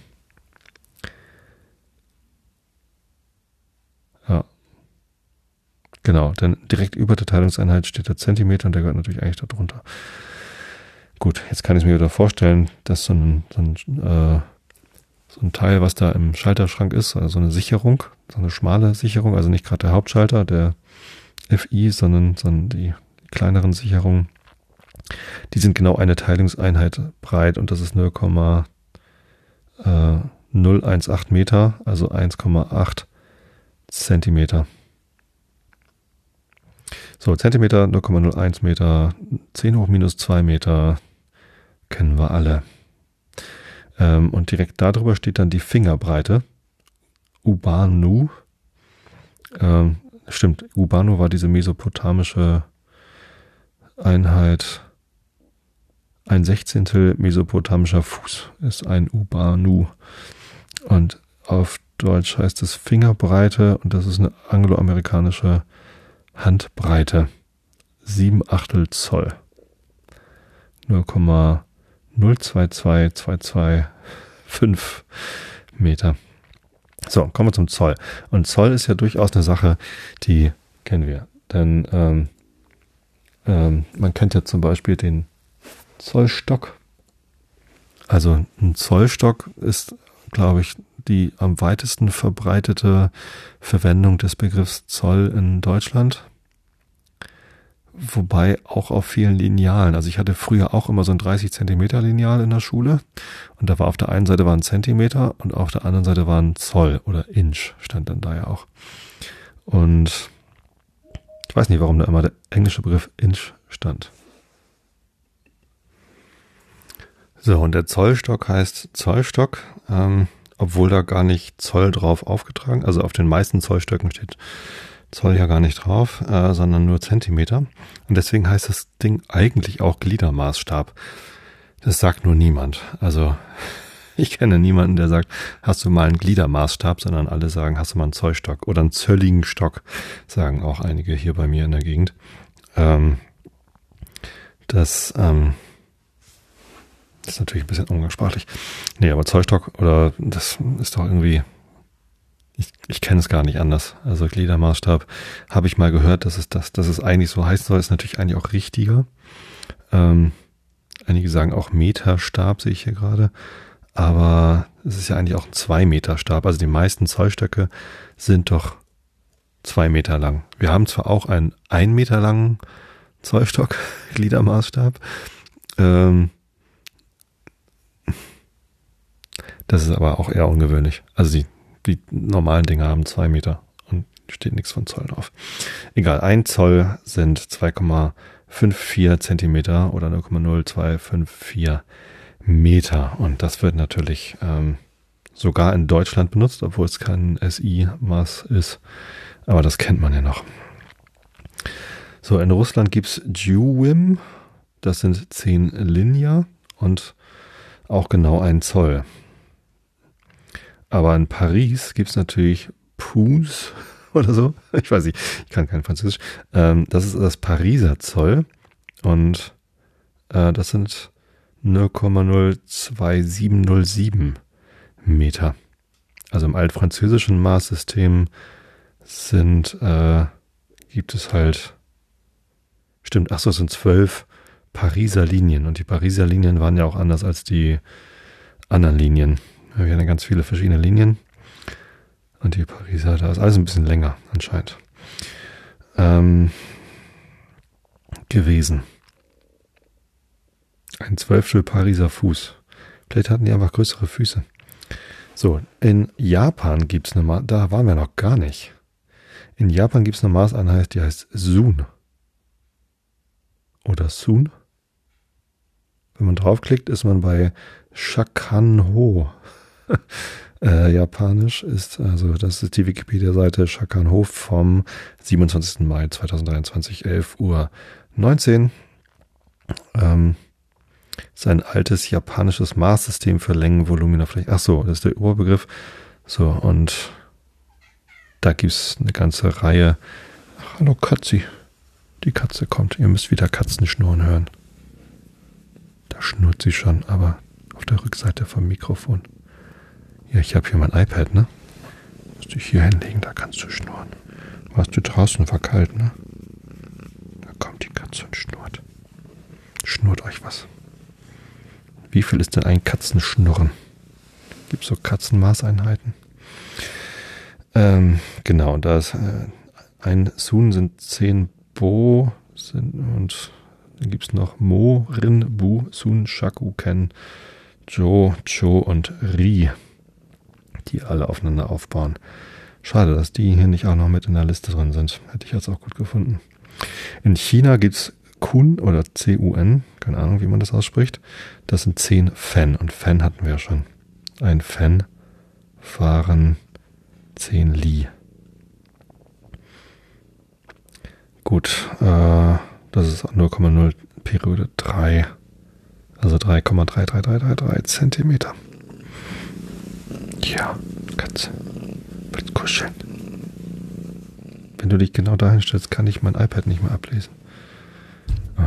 Ja. Genau, denn direkt über der Teilungseinheit steht der Zentimeter und der gehört natürlich eigentlich da drunter. Gut, jetzt kann ich mir wieder vorstellen, dass so ein, so ein, äh, so ein Teil, was da im Schalterschrank ist, also so eine Sicherung, so eine schmale Sicherung, also nicht gerade der Hauptschalter, der F I, sondern, sondern die, die kleineren Sicherungen, die sind genau eine Teilungseinheit breit und das ist null Komma null eins acht Meter, also eins Komma acht Zentimeter. So, Zentimeter, null Komma null eins Meter, zehn hoch minus zwei Meter, kennen wir alle. Ähm, und direkt darüber steht dann die Fingerbreite, Ubanu. Ähm, stimmt, Ubanu war diese mesopotamische Einheit. Ein Sechzehntel mesopotamischer Fuß ist ein Ubanu. Und auf Deutsch heißt es Fingerbreite und das ist eine angloamerikanische Handbreite. Sieben Achtel Zoll. null Komma null zwei zwei zwei zwei fünf Meter. So, kommen wir zum Zoll. Und Zoll ist ja durchaus eine Sache, die kennen wir. Denn ähm, ähm, man kennt ja zum Beispiel den Zollstock. Also ein Zollstock ist, glaube ich, die am weitesten verbreitete Verwendung des Begriffs Zoll in Deutschland. Wobei auch auf vielen Linealen. Also ich hatte früher auch immer so ein dreißig Zentimeter Lineal in der Schule. Und da war auf der einen Seite war ein Zentimeter und auf der anderen Seite war ein Zoll oder Inch, stand dann da ja auch. Und ich weiß nicht, warum da immer der englische Begriff Inch stand. So, und der Zollstock heißt Zollstock, ähm, obwohl da gar nicht Zoll drauf aufgetragen, also auf den meisten Zollstöcken steht Zoll ja gar nicht drauf, äh, sondern nur Zentimeter. Und deswegen heißt das Ding eigentlich auch Gliedermaßstab. Das sagt nur niemand. Also ich kenne niemanden, der sagt, hast du mal einen Gliedermaßstab, sondern alle sagen, hast du mal einen Zollstock oder einen zölligen Stock, sagen auch einige hier bei mir in der Gegend. Ähm, das ähm, ist natürlich ein bisschen umgangssprachlich. Nee, aber Zollstock oder das ist doch irgendwie... Ich, ich kenne es gar nicht anders. Also Gliedermaßstab habe ich mal gehört, dass es das, dass es eigentlich so heißen soll, ist natürlich eigentlich auch richtiger. Ähm, einige sagen auch Meterstab, sehe ich hier gerade. Aber es ist ja eigentlich auch ein zwei Meter Stab. Also die meisten Zollstöcke sind doch zwei Meter lang. Wir haben zwar auch einen ein Meter langen Zollstock, Gliedermaßstab. Ähm, das ist aber auch eher ungewöhnlich. Also die Die normalen Dinger haben zwei Meter und steht nichts von Zoll drauf. Egal, ein Zoll sind zwei Komma fünf vier Zentimeter oder null Komma null zwei fünf vier Meter. Und das wird natürlich ähm, sogar in Deutschland benutzt, obwohl es kein S I-Maß ist. Aber das kennt man ja noch. So, in Russland gibt's Djuim. Das sind zehn Linear und auch genau ein Zoll. Aber in Paris gibt es natürlich Pouce oder so. Ich weiß nicht, ich kann kein Französisch. Ähm, das ist das Pariser Zoll. Und äh, das sind null Komma null zwei sieben null sieben Meter. Also im altfranzösischen Maßsystem sind, äh, gibt es halt, stimmt, ach so, es sind zwölf Pariser Linien. Und die Pariser Linien waren ja auch anders als die anderen Linien. Wir haben ja ganz viele verschiedene Linien. Und die Pariser, da ist alles ein bisschen länger anscheinend ähm, gewesen. Ein Zwölftel Pariser Fuß. Vielleicht hatten die einfach größere Füße. So, in Japan gibt es eine, Ma- da waren wir noch gar nicht. In Japan gibt es eine Maßeinheit, die heißt Sun. Oder Sun. Wenn man draufklickt, ist man bei Shakanho. äh, Japanisch ist, also das ist die Wikipedia-Seite Shakanho vom siebenundzwanzigsten Mai zweitausenddreiundzwanzig, elf Uhr neunzehn. Ähm, ist ein altes japanisches Maßsystem für Längen, Volumina, Fläche. Ach so, das ist der Oberbegriff. So, und da gibt es eine ganze Reihe. Ach, hallo Katzi. Die Katze kommt. Ihr müsst wieder Katzenschnurren hören. Da schnurrt sie schon, aber auf der Rückseite vom Mikrofon. Ja, ich habe hier mein iPad, ne? Musst dich hier hinlegen, da kannst du schnurren. Warst du draußen verkalt, ne? Da kommt die Katze und schnurrt. Schnurrt euch was. Wie viel ist denn ein Katzenschnurren? Gibt es so Katzenmaßeinheiten? Ähm, genau, da ist äh, ein Sun sind zehn Bo sind, und dann gibt es noch Mo, Rin, Bu, Sun, Shaku, Ken, Jo, Cho und Ri, die alle aufeinander aufbauen. Schade, dass die hier nicht auch noch mit in der Liste drin sind. Hätte ich jetzt auch gut gefunden. In China gibt es Kun oder C U N, keine Ahnung, wie man das ausspricht. Das sind zehn Fen und Fen hatten wir ja schon. Ein Fen waren zehn Li. Gut, äh, das ist null Komma null Periode drei, also drei Komma drei drei drei drei drei Zentimeter. Ja, Katze, willst kuscheln? Wenn du dich genau dahin stellst, kann ich mein iPad nicht mehr ablesen. Oh.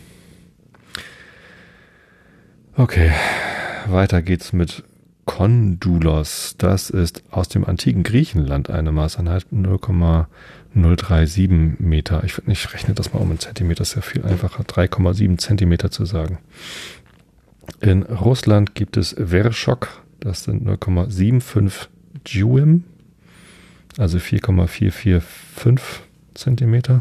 Okay, weiter geht's mit Kondulos. Das ist aus dem antiken Griechenland eine Maßeinheit, null Komma null drei sieben Meter. Ich, ich rechne das mal um in Zentimeter, ist ja viel einfacher, drei Komma sieben Zentimeter zu sagen. In Russland gibt es Vershok, das sind null Komma fünfundsiebzig Djuim, also vier Komma vier vier fünf Zentimeter.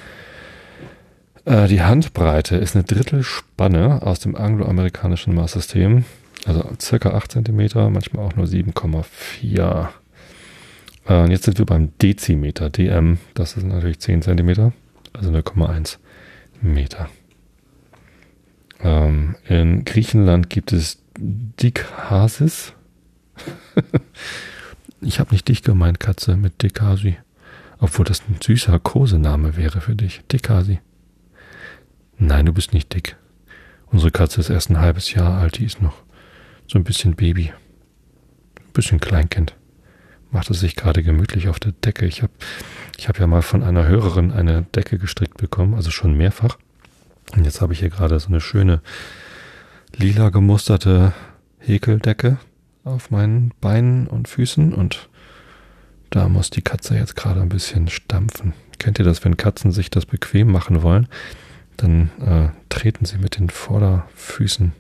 Äh, die Handbreite ist eine Drittelspanne aus dem angloamerikanischen Maßsystem, also circa acht Zentimeter, manchmal auch nur sieben Komma vier. Äh, und jetzt sind wir beim Dezimeter, D M, das ist natürlich zehn Zentimeter, also null Komma eins Meter. Ähm, in Griechenland gibt es Dikhasis. Ich habe nicht dich gemeint, Katze, mit Dikasi. Obwohl das ein süßer Kosename wäre für dich. Dikasi. Nein, du bist nicht dick. Unsere Katze ist erst ein halbes Jahr alt, die ist noch so ein bisschen Baby. Ein bisschen Kleinkind. Macht es sich gerade gemütlich auf der Decke. Ich habe ich hab ja mal von einer Hörerin eine Decke gestrickt bekommen, also schon mehrfach. Und jetzt habe ich hier gerade so eine schöne lila gemusterte Häkeldecke auf meinen Beinen und Füßen und da muss die Katze jetzt gerade ein bisschen stampfen. Kennt ihr das, wenn Katzen sich das bequem machen wollen? Dann äh, treten sie mit den Vorderfüßen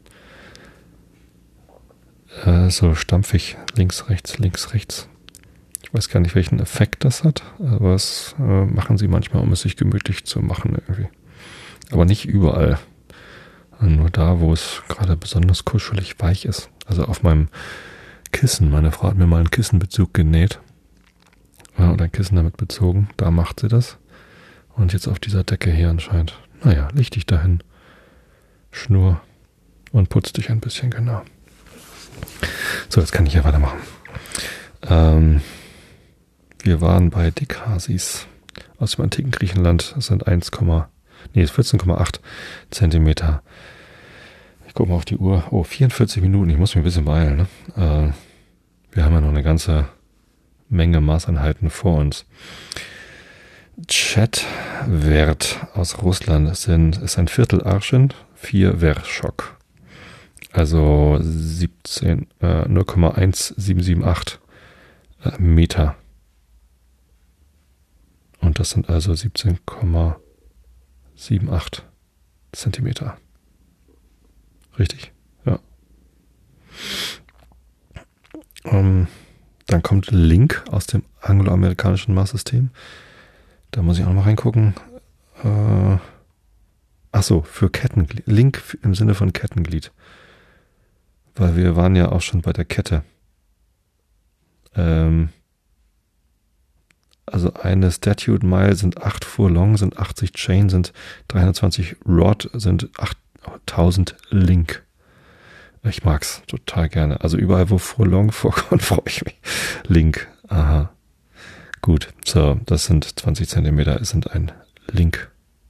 äh, so stampfig links, rechts, links, rechts. Ich weiß gar nicht, welchen Effekt das hat, aber das äh, machen sie manchmal, um es sich gemütlich zu machen irgendwie. Aber nicht überall. Nur da, wo es gerade besonders kuschelig weich ist. Also auf meinem Kissen. Meine Frau hat mir mal einen Kissenbezug genäht. Oder ein Kissen damit bezogen. Da macht sie das. Und jetzt auf dieser Decke hier anscheinend. Naja, leg dich dahin. Schnur. Und putz dich ein bisschen, genau. So, jetzt kann ich ja weitermachen. Ähm, wir waren bei Dikhasis aus dem antiken Griechenland. Das sind eins, nee, vierzehn Komma acht Zentimeter. Ich gucke mal auf die Uhr. Oh, vierundvierzig Minuten. Ich muss mich ein bisschen beeilen. Ne? Äh, wir haben ja noch eine ganze Menge Maßeinheiten vor uns. Chatwert aus Russland sind, ist ein Viertel Arschin, vier Vershok. Also siebzehn, äh, null Komma eins sieben sieben acht äh, Meter. Und das sind also siebzehn Komma sieben acht Zentimeter. Richtig? Ja. Ähm, dann kommt Link aus dem angloamerikanischen Mastsystem. Da muss ich auch noch mal reingucken. Äh, ach so, für Kettenglied. Link im Sinne von Kettenglied. Weil wir waren ja auch schon bei der Kette. Ähm, also eine Statute Mile sind acht Furlong, sind achtzig Chain, sind dreihundertzwanzig Rod, sind achttausend Link. Ich mag's total gerne. Also überall, wo Furlong vorkommt, freue ich mich. Link, aha. Gut, so, das sind zwanzig Zentimeter, es sind ein Link.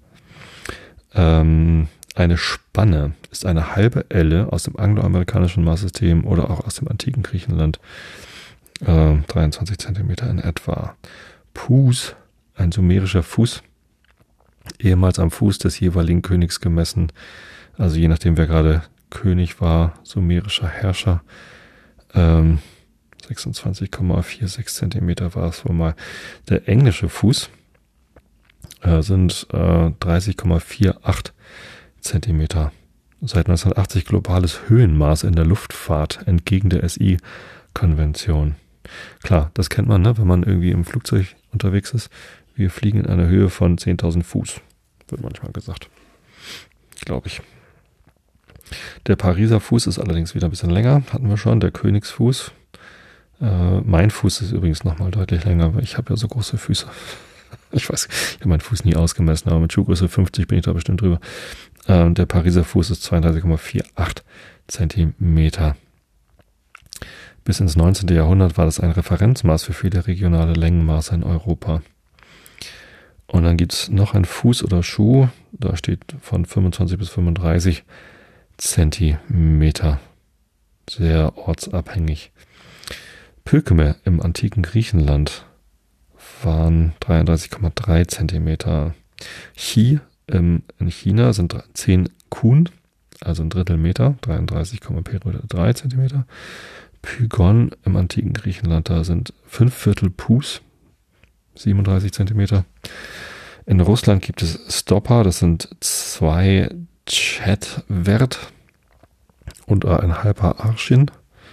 Ähm, eine Spanne ist eine halbe Elle aus dem angloamerikanischen Mastsystem oder auch aus dem antiken Griechenland. Äh, dreiundzwanzig Zentimeter in etwa. Pus, ein sumerischer Fuß, ehemals am Fuß des jeweiligen Königs gemessen. Also je nachdem, wer gerade König war, sumerischer Herrscher. Ähm, sechsundzwanzig Komma sechsundvierzig Zentimeter war es wohl mal. Der englische Fuß äh, sind äh, dreißig Komma achtundvierzig Zentimeter. Seit neunzehnhundertachtzig globales Höhenmaß in der Luftfahrt entgegen der S I-Konvention. Klar, das kennt man, ne, wenn man irgendwie im Flugzeug unterwegs ist. Wir fliegen in einer Höhe von zehntausend Fuß, wird manchmal gesagt. Glaube ich. Der Pariser Fuß ist allerdings wieder ein bisschen länger, hatten wir schon, der Königsfuß. Äh, mein Fuß ist übrigens nochmal deutlich länger, weil ich habe ja so große Füße. Ich weiß, ich habe meinen Fuß nie ausgemessen, aber mit Schuhgröße fünfzig bin ich da bestimmt drüber. Äh, der Pariser Fuß ist zweiunddreißig Komma achtzig Zentimeter. Bis ins neunzehnten Jahrhundert war das ein Referenzmaß für viele regionale Längenmaße in Europa. Und dann gibt es noch einen Fuß oder Schuh, da steht von fünfundzwanzig bis fünfunddreißig Zentimeter. Sehr ortsabhängig. Pylkäme im antiken Griechenland waren dreiunddreißig Komma drei Zentimeter. Chi im, in China sind zehn Kun, also ein Drittel Meter, dreiunddreißig Komma drei Zentimeter. Pygon im antiken Griechenland, da sind fünf Viertel Pus, siebenunddreißig Zentimeter. In Russland gibt es Stopper, das sind zwei Chetwert und ein halber Arschin.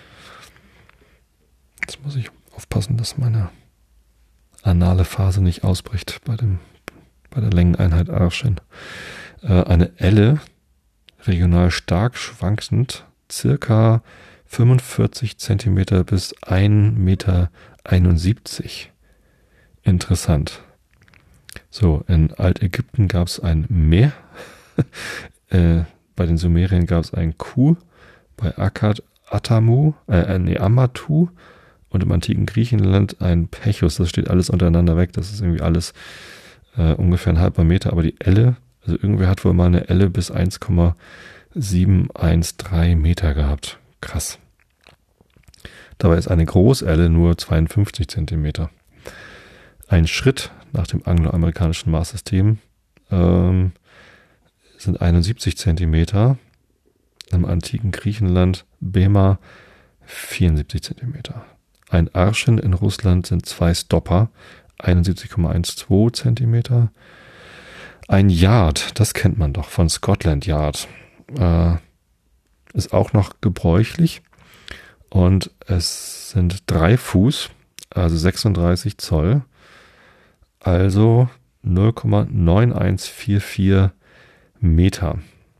Jetzt muss ich aufpassen, dass meine anale Phase nicht ausbricht bei dem bei der Längeneinheit Arschin. Äh, eine Elle, regional stark schwankend, circa fünfundvierzig Zentimeter bis ein Meter einundsiebzig. Interessant. So, in Altägypten gab es ein Meh, äh, bei den Sumeriern gab es ein Ku, bei Akkad Atamu, äh, nee, Amatu und im antiken Griechenland ein Pechus. Das steht alles untereinander weg, das ist irgendwie alles äh, ungefähr ein halber Meter, aber die Elle, also irgendwer hat wohl mal eine Elle bis eins Komma siebenhundertdreizehn Meter gehabt. Krass. Dabei ist eine Großelle nur zweiundfünfzig Zentimeter. Ein Schritt nach dem angloamerikanischen Maßsystem ähm, sind einundsiebzig Zentimeter. Im antiken Griechenland Bema vierundsiebzig Zentimeter. Ein Arschin in Russland sind zwei Stopper, einundsiebzig Komma zwölf Zentimeter. Ein Yard, das kennt man doch von Scotland Yard, äh, ist auch noch gebräuchlich. Und es sind drei Fuß, also sechsunddreißig Zoll, also null Komma neun eins vier vier Meter.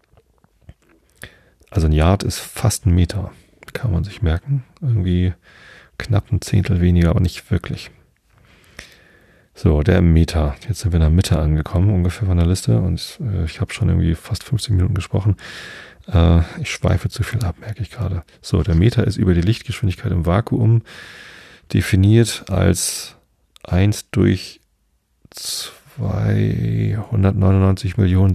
Also ein Yard ist fast ein Meter, kann man sich merken. Irgendwie knapp ein Zehntel weniger, aber nicht wirklich. So, der Meter. Jetzt sind wir in der Mitte angekommen, ungefähr von der Liste. Und äh, ich habe schon irgendwie fast fünfzehn Minuten gesprochen. Äh, ich schweife zu viel ab, merke ich gerade. So, der Meter ist über die Lichtgeschwindigkeit im Vakuum definiert als eins durch zweihundertneunundneunzig Millionen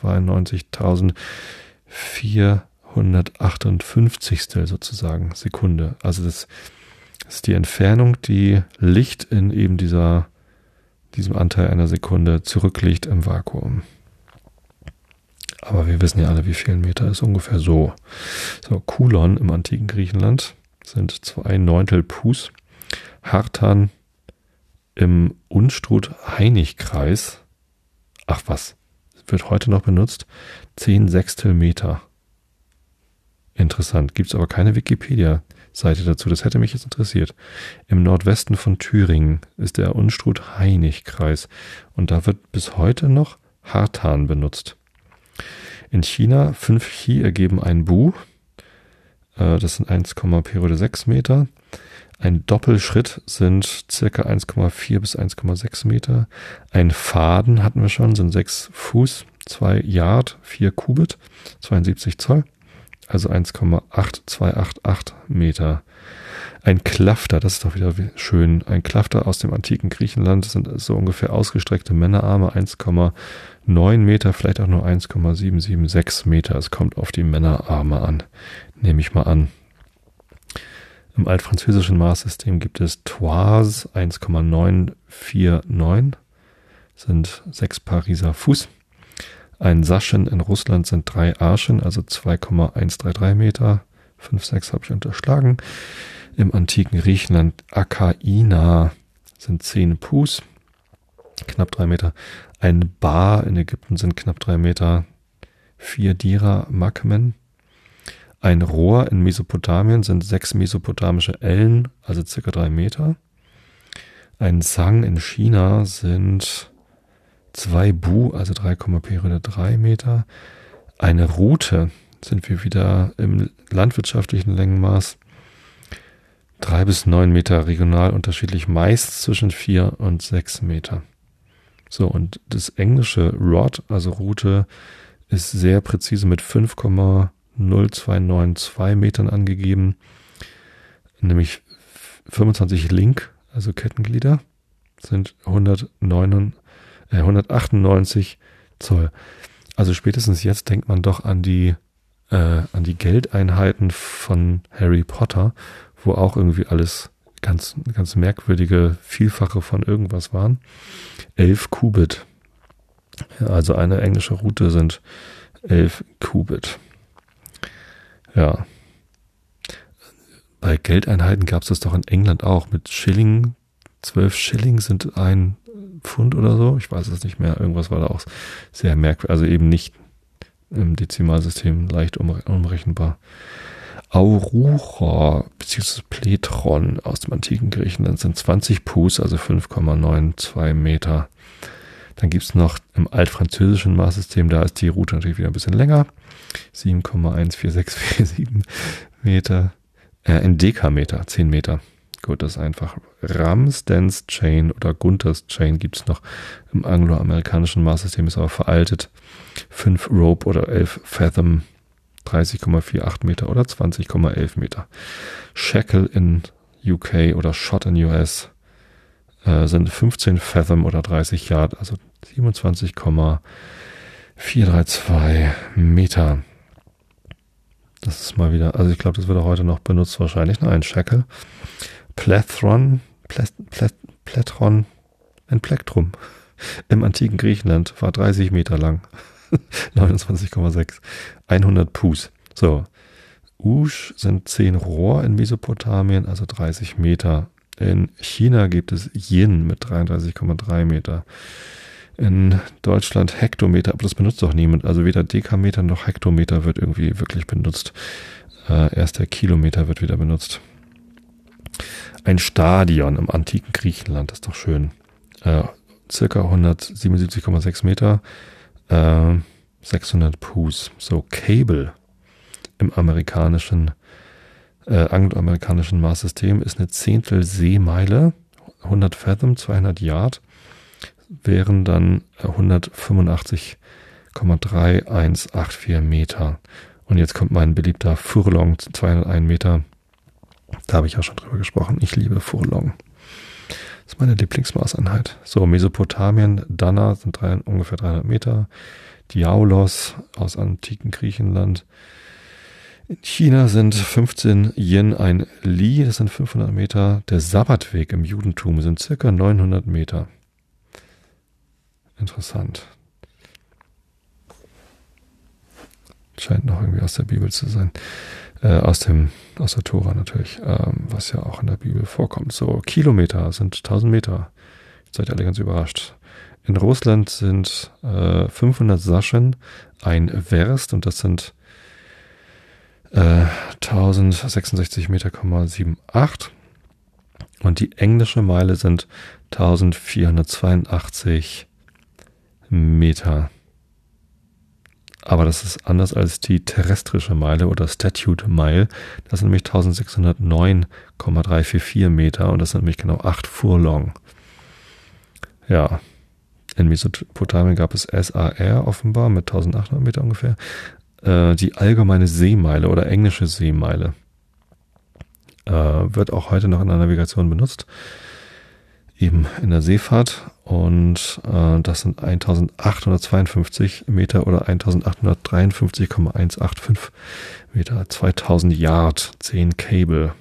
siebenhundertzweiundneunzigtausendvierhundertachtundfünfzig sozusagen Sekunde. Also das ist die Entfernung, die Licht in eben dieser, diesem Anteil einer Sekunde zurücklegt im Vakuum. Aber wir wissen ja alle, wie viel ein Meter ist, ungefähr so. So, Kulon im antiken Griechenland sind zwei Neuntel Pus. Hartan im Unstrut-Heinig-Kreis, ach was, wird heute noch benutzt, zehn Sechstel Meter. Interessant, gibt es aber keine Wikipedia. Seite dazu. Das hätte mich jetzt interessiert. Im Nordwesten von Thüringen ist der Unstrut-Hainich-Kreis und da wird bis heute noch Hartan benutzt. In China, fünf Chi ergeben ein Bu. Äh, das sind eins, Periode sechs Meter. Ein Doppelschritt sind circa eins Komma vier bis eins Komma sechs Meter. Ein Faden hatten wir schon, sind sechs Fuß, zwei Yard, vier Kubit, zweiundsiebzig Zoll. Also eins Komma acht zwei acht acht Meter. Ein Klafter, das ist doch wieder schön. Ein Klafter aus dem antiken Griechenland sind so ungefähr ausgestreckte Männerarme, eins Komma neun Meter, vielleicht auch nur eins Komma sieben sieben sechs Meter. Es kommt auf die Männerarme an, nehme ich mal an. Im altfranzösischen Maßsystem gibt es Toise eins Komma neun vier neun, sind sechs Pariser Fuß. Ein Saschen in Russland sind drei Arschen, also zwei Komma eins drei drei Meter. fünf Komma sechs habe ich unterschlagen. Im antiken Griechenland Akaina sind zehn Pus, knapp drei Meter. Ein Bar in Ägypten sind knapp drei Meter. vier Dira Makmen. Ein Rohr in Mesopotamien sind sechs mesopotamische Ellen, also circa drei Meter. Ein Sang in China sind zwei Bu, also drei Komma drei Meter. Eine Rute, sind wir wieder im landwirtschaftlichen Längenmaß, drei bis neun Meter, regional unterschiedlich, meist zwischen vier und sechs Meter. So, und das englische Rod, also Rute, ist sehr präzise mit fünf Komma null zwei neun zwei Metern angegeben, nämlich fünfundzwanzig Link, also Kettenglieder, sind hundertneun, äh, hundertachtundneunzig Zoll. Also spätestens jetzt denkt man doch an die äh, an die Geldeinheiten von Harry Potter, wo auch irgendwie alles ganz ganz merkwürdige Vielfache von irgendwas waren. elf Kubit. Ja, also eine englische Rute sind elf Kubit. Ja. Bei Geldeinheiten gab es das doch in England auch mit Schilling. zwölf Schilling sind ein Pfund oder so. Ich weiß es nicht mehr. Irgendwas war da auch sehr merkwürdig. Also eben nicht im Dezimalsystem leicht umrechenbar. Aurora bzw. Pletron aus dem antiken Griechenland sind zwanzig Pus, also fünf Komma neun zwei Meter. Dann gibt es noch im altfranzösischen Maßsystem, da ist die Route natürlich wieder ein bisschen länger. sieben Komma eins vier sechs vier sieben Meter. Äh, in Dekameter, zehn Meter. Gut, das ist einfach. Ramsden's Chain oder Gunter's Chain gibt es noch im angloamerikanischen Maßsystem, ist aber veraltet. fünf Rope oder elf Fathom, dreißig Komma achtundvierzig Meter oder zwanzig Komma elf Meter. Shackle in U K oder Shot in U S äh, sind fünfzehn Fathom oder dreißig Yard, also siebenundzwanzig Komma vierhundertzweiunddreißig Meter. Das ist mal wieder, also ich glaube, das wird auch heute noch benutzt wahrscheinlich. Ein Shackle. Plethron, Pleth, Pleth, Plethron, ein Plektrum im antiken Griechenland war dreißig Meter lang. neunundzwanzig Komma sechs. hundert Pus. So. Usch sind zehn Rohr in Mesopotamien, also dreißig Meter. In China gibt es Yin mit dreiunddreißig Komma drei Meter. In Deutschland Hektometer, aber das benutzt doch niemand. Also weder Dekameter noch Hektometer wird irgendwie wirklich benutzt. Äh, erst der Kilometer wird wieder benutzt. Ein Stadion im antiken Griechenland, das ist doch schön. Äh, circa hundertsiebenundsiebzig Komma sechs Meter, äh, sechshundert Pus. So, Cable im amerikanischen, äh, angloamerikanischen Maßsystem ist eine Zehntel Seemeile, hundert Fathom, zweihundert Yard, wären dann hundertfünfundachtzig Komma drei eins acht vier Meter. Und jetzt kommt mein beliebter Furlong, zweihunderteins Meter. Da habe ich ja schon drüber gesprochen. Ich liebe Furlong. Das ist meine Lieblingsmaßeinheit. So, Mesopotamien, Dana sind drei, ungefähr dreihundert Meter. Diaulos aus antiken Griechenland. In China sind fünfzehn Yen ein Li, das sind fünfhundert Meter. Der Sabbatweg im Judentum sind circa neunhundert Meter. Interessant. Scheint noch irgendwie aus der Bibel zu sein. Äh, aus dem, aus der Tora natürlich, ähm, was ja auch in der Bibel vorkommt. So, Kilometer sind tausend Meter. Jetzt seid ihr alle ganz überrascht. In Russland sind äh, fünfhundert Saschen ein Werst und das sind äh, tausendsechsundsechzig Meter, siebenundachtzig. Und die englische Meile sind eintausendvierhundertzweiundachtzig Meter. Aber das ist anders als die terrestrische Meile oder Statute Mile. Das sind nämlich eintausendsechshundertneun Komma dreihundertvierundvierzig Meter und das sind nämlich genau acht Furlong. Ja, in Mesopotamien gab es S A R offenbar mit eintausendachthundert Meter ungefähr. Äh, die allgemeine Seemeile oder englische Seemeile äh, wird auch heute noch in der Navigation benutzt. Eben in der Seefahrt und äh, das sind eintausendachthundertzweiundfünfzig Meter oder eintausendachthundertdreiundfünfzig Komma hundertfünfundachtzig Meter, zweitausend Yard, zehn Cable,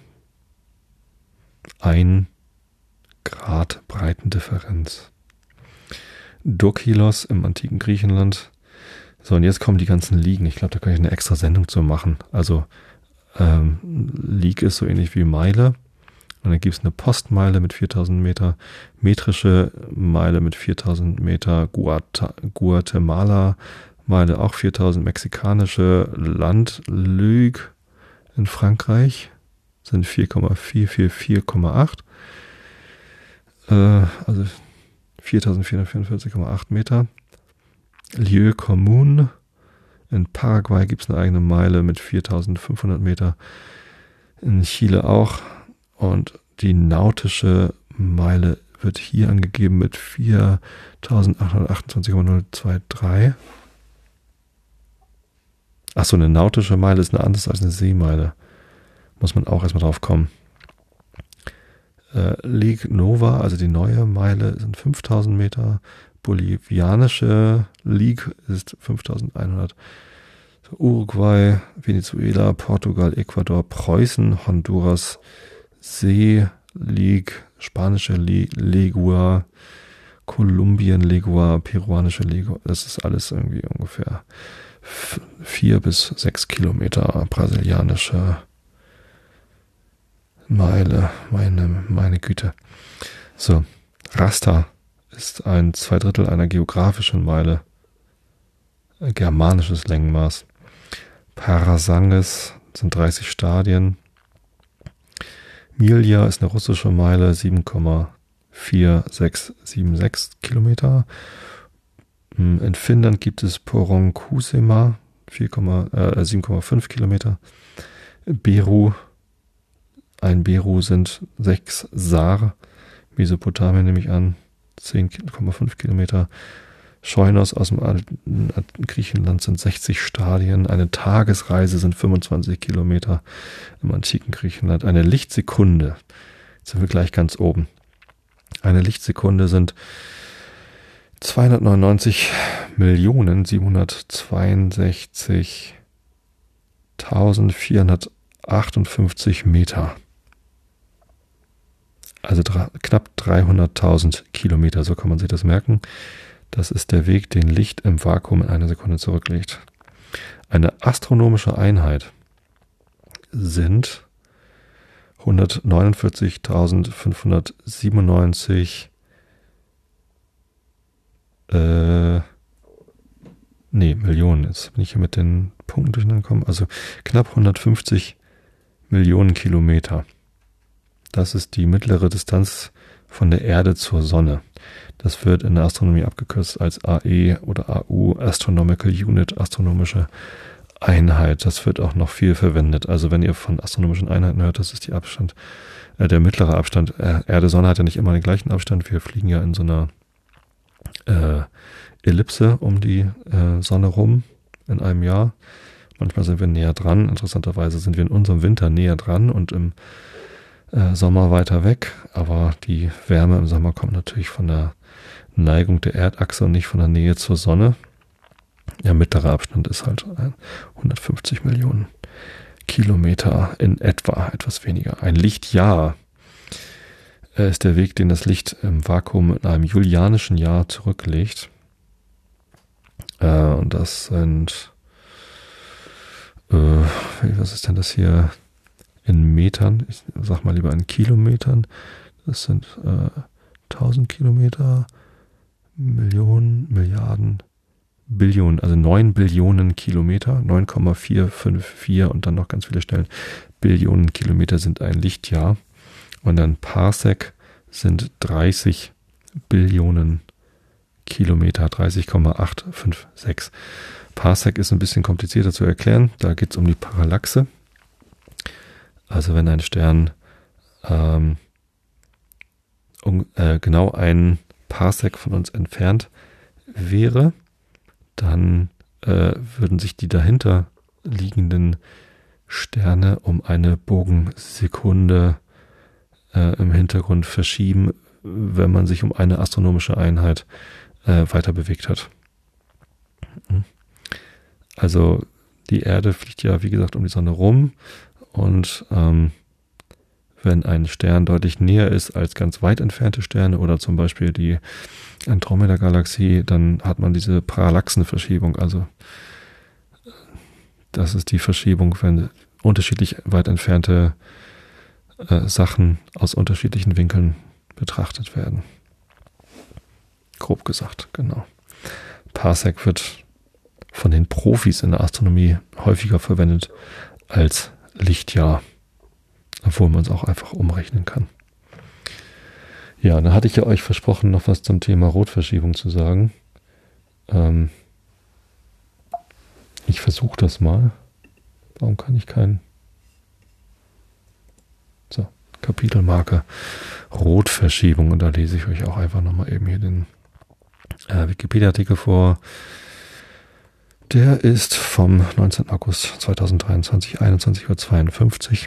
ein Grad Breitendifferenz. Dokilos im antiken Griechenland. So, und jetzt kommen die ganzen Ligen. Ich glaube, da kann ich eine extra Sendung zu machen. Also ähm, Lig ist so ähnlich wie Meile. Und dann gibt es eine Postmeile mit viertausend Meter, metrische Meile mit viertausend Meter, Guata- Guatemala-Meile auch viertausend, mexikanische Landlüge in Frankreich sind vier Komma vierhundertvierundvierzig Komma acht, äh, also viertausendvierhundertvierundvierzig Komma acht Meter. Lieu Commun in Paraguay gibt es eine eigene Meile mit viertausendfünfhundert Meter, in Chile auch. Und die nautische Meile wird hier angegeben mit viertausendachthundertachtundzwanzig Komma null dreiundzwanzig. Achso, eine nautische Meile ist eine anders als eine Seemeile. Muss man auch erstmal drauf kommen. Äh, Ligue Nova, also die neue Meile, sind fünftausend Meter. Bolivianische Ligue ist fünftausendeinhundert. Uruguay, Venezuela, Portugal, Ecuador, Preußen, Honduras, See, Ligue, spanische Legua, Kolumbien, Legua, peruanische Legua. Das ist alles irgendwie ungefähr vier bis sechs Kilometer brasilianische Meile. Meine, meine Güte. So, Raster ist ein Zweidrittel einer geografischen Meile. Germanisches Längenmaß. Parasanges sind dreißig Stadien. Milja ist eine russische Meile, sieben Komma vier sechs sieben sechs Kilometer. In Finnland gibt es Poronkusema, sieben Komma fünf Kilometer. Beru, ein Beru sind sechs Sar. Mesopotamien nehme ich an, zehn Komma fünf Kilometer. Scheunos aus dem alten Griechenland sind sechzig Stadien. Eine Tagesreise sind fünfundzwanzig Kilometer im antiken Griechenland. Eine Lichtsekunde, jetzt sind wir gleich ganz oben. Eine Lichtsekunde sind zweihundertneunundneunzig Millionen siebenhundertzweiundsechzigtausendvierhundertachtundfünfzig Meter. Also dra- knapp dreihunderttausend Kilometer, so kann man sich das merken. Das ist der Weg, den Licht im Vakuum in einer Sekunde zurücklegt. Eine astronomische Einheit sind hundertneunundvierzigtausendfünfhundertsiebenundneunzig äh, nee, Millionen. Jetzt bin ich hier mit den Punkten durcheinander gekommen. Also knapp hundertfünfzig Millionen Kilometer. Das ist die mittlere Distanz von der Erde zur Sonne. Das wird in der Astronomie abgekürzt als A E oder A U, Astronomical Unit, astronomische Einheit. Das wird auch noch viel verwendet. Also wenn ihr von astronomischen Einheiten hört, das ist die Abstand, äh, der mittlere Abstand. Äh, Erde-Sonne hat ja nicht immer den gleichen Abstand. Wir fliegen ja in so einer äh, Ellipse um die äh, Sonne rum in einem Jahr. Manchmal sind wir näher dran. Interessanterweise sind wir in unserem Winter näher dran und im äh, Sommer weiter weg. Aber die Wärme im Sommer kommt natürlich von der Neigung der Erdachse und nicht von der Nähe zur Sonne. Der mittlere Abstand ist halt hundertfünfzig Millionen Kilometer in etwa, etwas weniger. Ein Lichtjahr ist der Weg, den das Licht im Vakuum in einem julianischen Jahr zurücklegt. Und das sind, äh, was ist denn das hier in Metern? Ich sag mal lieber in Kilometern. Das sind äh, tausend Kilometer, Millionen, Milliarden, Billionen, also neun Billionen Kilometer, neun Komma vier fünf vier und dann noch ganz viele Stellen. Billionen Kilometer sind ein Lichtjahr. Und dann Parsec sind dreißig Billionen Kilometer, dreißig Komma acht fünf sechs. Parsec ist ein bisschen komplizierter zu erklären. Da geht es um die Parallaxe. Also wenn ein Stern ähm, um, äh, genau ein Parsec von uns entfernt wäre, dann äh, würden sich die dahinter liegenden Sterne um eine Bogensekunde äh, im Hintergrund verschieben, wenn man sich um eine astronomische Einheit äh, weiter bewegt hat. Also die Erde fliegt ja, wie gesagt, um die Sonne rum und ähm, wenn ein Stern deutlich näher ist als ganz weit entfernte Sterne oder zum Beispiel die Andromeda-Galaxie, dann hat man diese Parallaxenverschiebung. Also das ist die Verschiebung, wenn unterschiedlich weit entfernte äh, Sachen aus unterschiedlichen Winkeln betrachtet werden. Grob gesagt, genau. Parsec wird von den Profis in der Astronomie häufiger verwendet als Lichtjahr, obwohl man es auch einfach umrechnen kann. Ja, dann hatte ich ja euch versprochen, noch was zum Thema Rotverschiebung zu sagen. Ähm, ich versuche das mal. Warum kann ich keinen... So, Kapitelmarke Rotverschiebung. Und da lese ich euch auch einfach nochmal eben hier den äh, Wikipedia-Artikel vor. Der ist vom neunzehnten August zweitausenddreiundzwanzig, einundzwanzig Uhr zweiundfünfzig.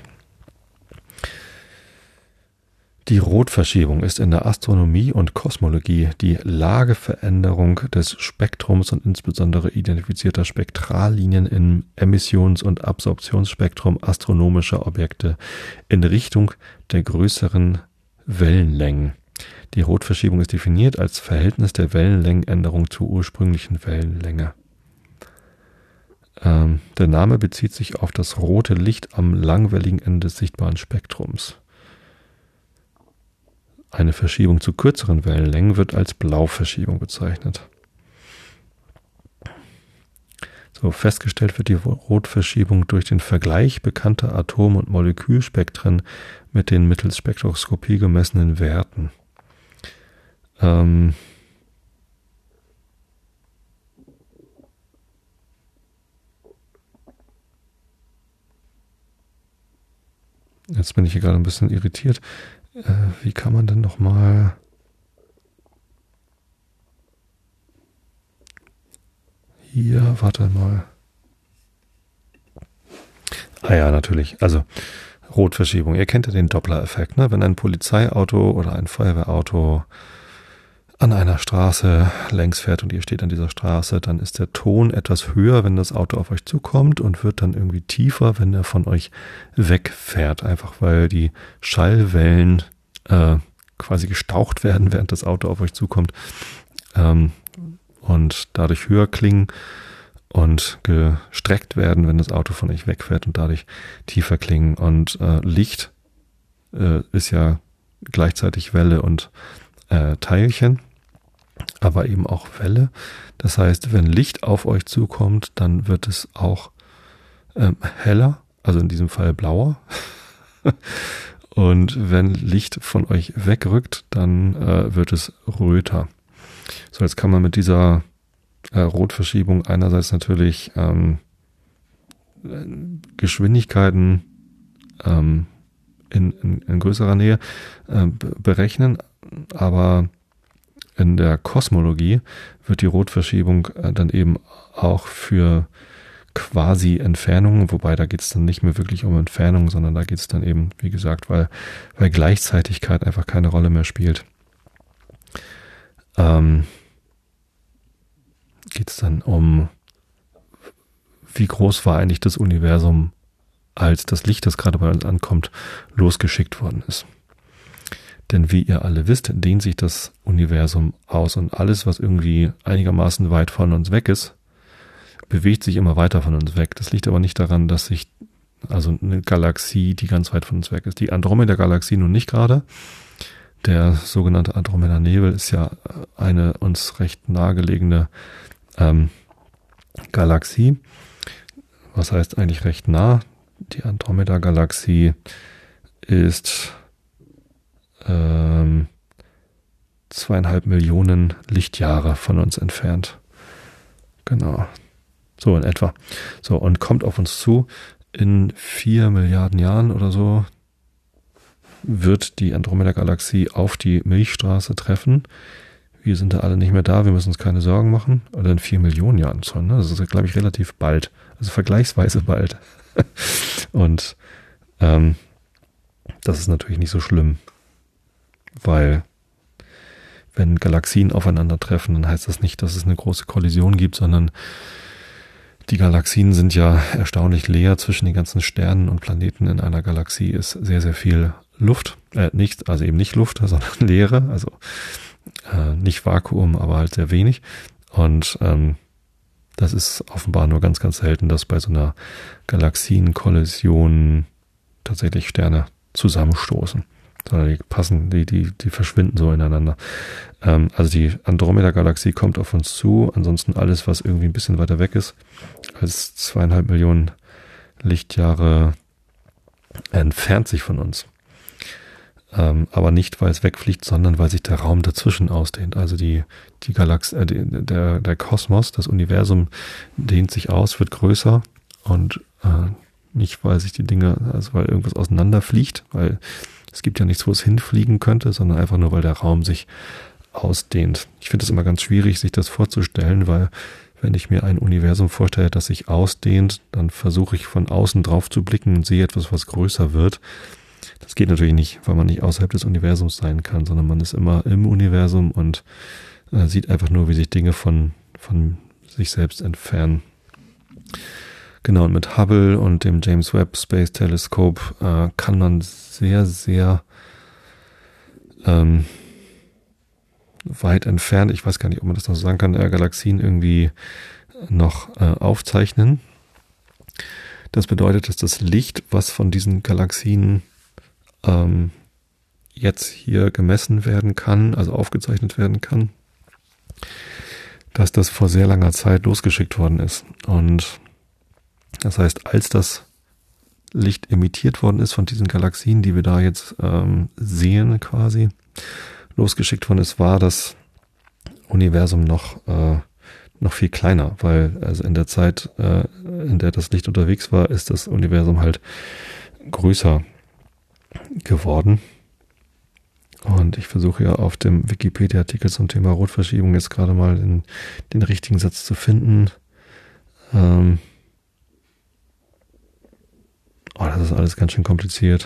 Die Rotverschiebung ist in der Astronomie und Kosmologie die Lageveränderung des Spektrums und insbesondere identifizierter Spektrallinien im Emissions- und Absorptionsspektrum astronomischer Objekte in Richtung der größeren Wellenlängen. Die Rotverschiebung ist definiert als Verhältnis der Wellenlängenänderung zur ursprünglichen Wellenlänge. Ähm, der Name bezieht sich auf das rote Licht am langwelligen Ende des sichtbaren Spektrums. Eine Verschiebung zu kürzeren Wellenlängen wird als Blauverschiebung bezeichnet. So, festgestellt wird die Rotverschiebung durch den Vergleich bekannter Atom- und Molekülspektren mit den mittels Spektroskopie gemessenen Werten. Ähm Jetzt bin ich hier gerade ein bisschen irritiert. Äh, wie kann man denn nochmal... Hier, warte mal. Ah ja, natürlich. Also Rotverschiebung. Ihr kennt ja den Doppler-Effekt, ne? Wenn ein Polizeiauto oder ein Feuerwehrauto an einer Straße längs fährt und ihr steht an dieser Straße, dann ist der Ton etwas höher, wenn das Auto auf euch zukommt und wird dann irgendwie tiefer, wenn er von euch wegfährt. Einfach weil die Schallwellen äh, quasi gestaucht werden, während das Auto auf euch zukommt ähm, und dadurch höher klingen und gestreckt werden, wenn das Auto von euch wegfährt und dadurch tiefer klingen. Und äh, Licht äh, ist ja gleichzeitig Welle und äh, Teilchen, aber eben auch Welle. Das heißt, wenn Licht auf euch zukommt, dann wird es auch ähm, heller, also in diesem Fall blauer. Und wenn Licht von euch wegrückt, dann äh, wird es röter. So, jetzt kann man mit dieser äh, Rotverschiebung einerseits natürlich ähm, Geschwindigkeiten ähm, in, in, in größerer Nähe äh, berechnen, aber in der Kosmologie wird die Rotverschiebung äh, dann eben auch für quasi Entfernungen, wobei da geht es dann nicht mehr wirklich um Entfernung, sondern da geht es dann eben, wie gesagt, weil, weil Gleichzeitigkeit einfach keine Rolle mehr spielt, ähm, geht es dann um, wie groß war eigentlich das Universum, als das Licht, das gerade bei uns ankommt, losgeschickt worden ist. Denn wie ihr alle wisst, dehnt sich das Universum aus und alles, was irgendwie einigermaßen weit von uns weg ist, bewegt sich immer weiter von uns weg. Das liegt aber nicht daran, dass sich, also eine Galaxie, die ganz weit von uns weg ist, die Andromeda-Galaxie nun nicht gerade. Der sogenannte Andromeda-Nebel ist ja eine uns recht nahegelegene ähm, Galaxie. Was heißt eigentlich recht nah? Die Andromeda-Galaxie ist ähm, zweieinhalb Millionen Lichtjahre von uns entfernt. Genau. So in etwa. So, und kommt auf uns zu. In vier Milliarden Jahren oder so wird die Andromeda-Galaxie auf die Milchstraße treffen. Wir sind da alle nicht mehr da, wir müssen uns keine Sorgen machen. Oder in vier Millionen Jahren schon. Ne? Das ist, glaube ich, relativ bald. Also vergleichsweise bald. Und ähm, das ist natürlich nicht so schlimm. Weil wenn Galaxien aufeinandertreffen, dann heißt das nicht, dass es eine große Kollision gibt, sondern die Galaxien sind ja erstaunlich leer. Zwischen den ganzen Sternen und Planeten in einer Galaxie ist sehr, sehr viel Luft. Äh, nicht, also eben nicht Luft, sondern Leere. Also äh, nicht Vakuum, aber halt sehr wenig. Und ähm, das ist offenbar nur ganz, ganz selten, dass bei so einer Galaxienkollision tatsächlich Sterne zusammenstoßen. Sondern die passen, die, die, die verschwinden so ineinander. Ähm, also die Andromeda-Galaxie kommt auf uns zu. Ansonsten alles, was irgendwie ein bisschen weiter weg ist, als zweieinhalb Millionen Lichtjahre entfernt sich von uns. Ähm, aber nicht, weil es wegfliegt, sondern weil sich der Raum dazwischen ausdehnt. Also die, die Galaxie, äh, die, der, der Kosmos, das Universum dehnt sich aus, wird größer und äh, nicht, weil sich die Dinge, also weil irgendwas auseinanderfliegt, weil es gibt ja nichts, wo es hinfliegen könnte, sondern einfach nur, weil der Raum sich ausdehnt. Ich finde es immer ganz schwierig, sich das vorzustellen, weil wenn ich mir ein Universum vorstelle, das sich ausdehnt, dann versuche ich von außen drauf zu blicken und sehe etwas, was größer wird. Das geht natürlich nicht, weil man nicht außerhalb des Universums sein kann, sondern man ist immer im Universum und äh, sieht einfach nur, wie sich Dinge von, von sich selbst entfernen. Genau, und mit Hubble und dem James Webb Space Telescope äh, kann man sehr, sehr ähm, weit entfernt, ich weiß gar nicht, ob man das noch sagen kann, äh, Galaxien irgendwie noch äh, aufzeichnen. Das bedeutet, dass das Licht, was von diesen Galaxien ähm, jetzt hier gemessen werden kann, also aufgezeichnet werden kann, dass das vor sehr langer Zeit losgeschickt worden ist. Und das heißt, als das Licht emittiert worden ist von diesen Galaxien, die wir da jetzt ähm, sehen quasi, losgeschickt worden ist, war das Universum noch äh, noch viel kleiner, weil also in der Zeit, äh, in der das Licht unterwegs war, ist das Universum halt größer geworden. Und ich versuche ja auf dem Wikipedia-Artikel zum Thema Rotverschiebung jetzt gerade mal den, den richtigen Satz zu finden. Ähm oh, das ist alles ganz schön kompliziert.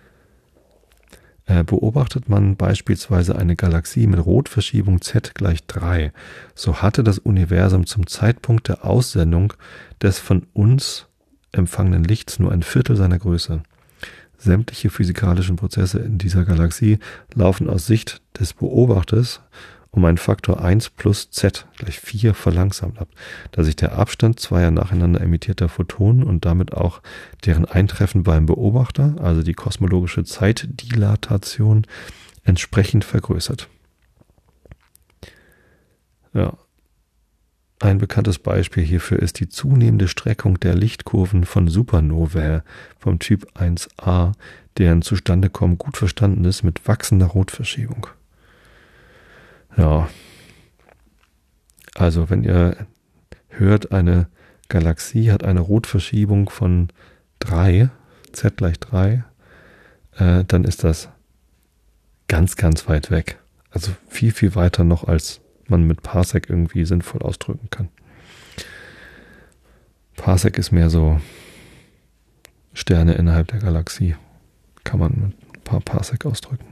Äh, beobachtet man beispielsweise eine Galaxie mit Rotverschiebung Z gleich drei, so hatte das Universum zum Zeitpunkt der Aussendung des von uns empfangenen Lichts nur ein Viertel seiner Größe. Sämtliche physikalischen Prozesse in dieser Galaxie laufen aus Sicht des Beobachters um einen Faktor eins plus Z gleich vier verlangsamt ab, da sich der Abstand zweier nacheinander emittierter Photonen und damit auch deren Eintreffen beim Beobachter, also die kosmologische Zeitdilatation, entsprechend vergrößert. Ja. Ein bekanntes Beispiel hierfür ist die zunehmende Streckung der Lichtkurven von Supernovae vom Typ eins a, deren Zustandekommen gut verstanden ist mit wachsender Rotverschiebung. Ja, also wenn ihr hört, eine Galaxie hat eine Rotverschiebung von drei, Z gleich drei, äh, dann ist das ganz, ganz weit weg. Also viel, viel weiter noch, als man mit Parsec irgendwie sinnvoll ausdrücken kann. Parsec ist mehr so Sterne innerhalb der Galaxie. Kann man mit ein paar Parsec ausdrücken.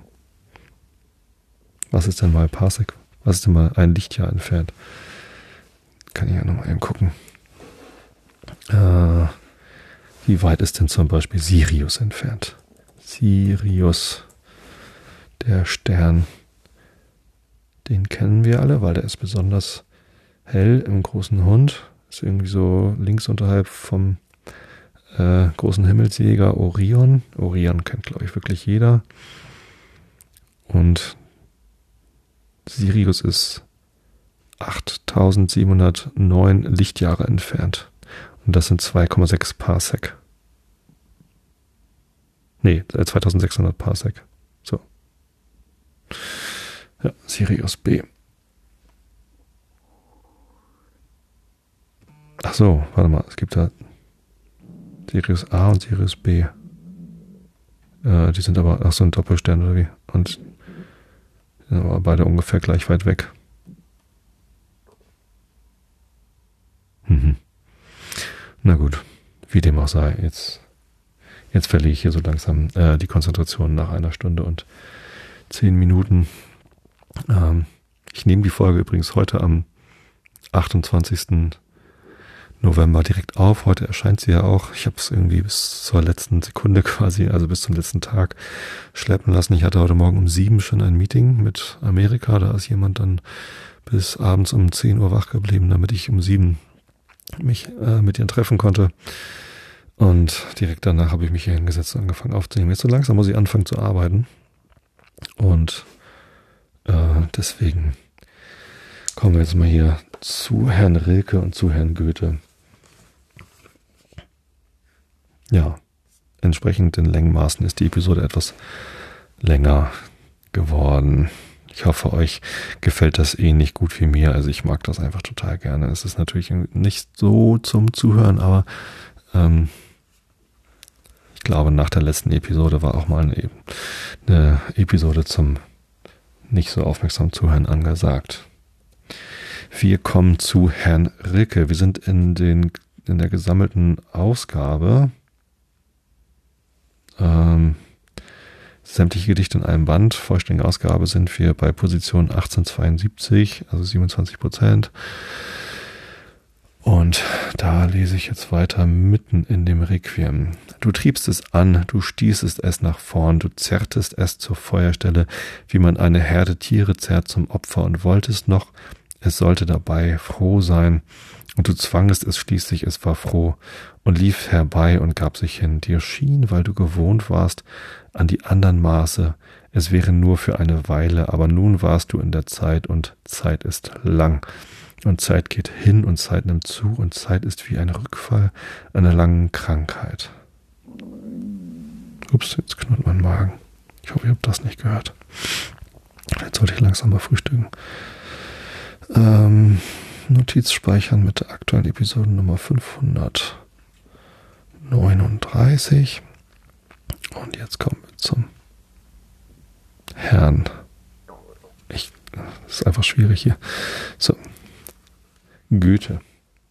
Was ist denn mal Parsec? Was ist denn mal ein Lichtjahr entfernt? Kann ich ja nochmal eben gucken. Äh, wie weit ist denn zum Beispiel Sirius entfernt? Sirius, der Stern, den kennen wir alle, weil der ist besonders hell im großen Hund. Ist irgendwie so links unterhalb vom äh, großen Himmelsjäger Orion. Orion kennt, glaube ich, wirklich jeder. Und Sirius ist acht achttausendsiebenhundertneun Lichtjahre entfernt. Und das sind zwei Komma sechs Parsec. Nee, zweitausendsechshundert Parsec. So. Ja, Sirius B. Ach so, warte mal, es gibt da Sirius A und Sirius B. Äh, die sind aber, ach so, ein Doppelstern oder wie? Und die sind aber beide ungefähr gleich weit weg. Mhm. Na gut, wie dem auch sei, jetzt, jetzt verliere ich hier so langsam äh, die Konzentration nach einer Stunde und zehn Minuten. Ähm, ich nehme die Folge übrigens heute am achtundzwanzigsten November direkt auf. Heute erscheint sie ja auch. Ich habe es irgendwie bis zur letzten Sekunde quasi, also bis zum letzten Tag schleppen lassen. Ich hatte heute Morgen um sieben schon ein Meeting mit Amerika. Da ist jemand dann bis abends um zehn Uhr wach geblieben, damit ich um sieben mich äh, mit ihr treffen konnte. Und direkt danach habe ich mich hier hingesetzt und angefangen aufzunehmen. Jetzt so langsam muss ich anfangen zu arbeiten. Und äh, deswegen kommen wir jetzt mal hier zu Herrn Rilke und zu Herrn Goethe. Ja, entsprechend den Längenmaßen ist die Episode etwas länger geworden. Ich hoffe, euch gefällt das ähnlich gut wie mir. Also ich mag das einfach total gerne. Es ist natürlich nicht so zum Zuhören, aber ähm, ich glaube, nach der letzten Episode war auch mal eine, eine Episode zum nicht so aufmerksam Zuhören angesagt. Wir kommen zu Herrn Rilke. Wir sind in, den, in der gesammelten Ausgabe. Ähm, sämtliche Gedichte in einem Band. Vollständige Ausgabe sind wir bei Position achtzehnhundertzweiundsiebzig, also siebenundzwanzig Prozent. Und da lese ich jetzt weiter mitten in dem Requiem. Du triebst es an, du stießest es nach vorn, du zerrtest es zur Feuerstelle, wie man eine Herde Tiere zerrt zum Opfer und wolltest noch, es sollte dabei froh sein. Und du zwangest es schließlich, es war froh und lief herbei und gab sich hin. Dir schien, weil du gewohnt warst, an die andern Maße, es wäre nur für eine Weile, aber nun warst du in der Zeit und Zeit ist lang. Und Zeit geht hin und Zeit nimmt zu und Zeit ist wie ein Rückfall einer langen Krankheit. Ups, jetzt knurrt mein Magen. Ich hoffe, ihr habt das nicht gehört. Jetzt sollte ich langsam mal frühstücken. Ähm, Notiz speichern mit der aktuellen Episodennummer fünfhundertneununddreißig. Und jetzt kommen wir zum Herrn. Ich, das ist einfach schwierig hier. So. Goethe.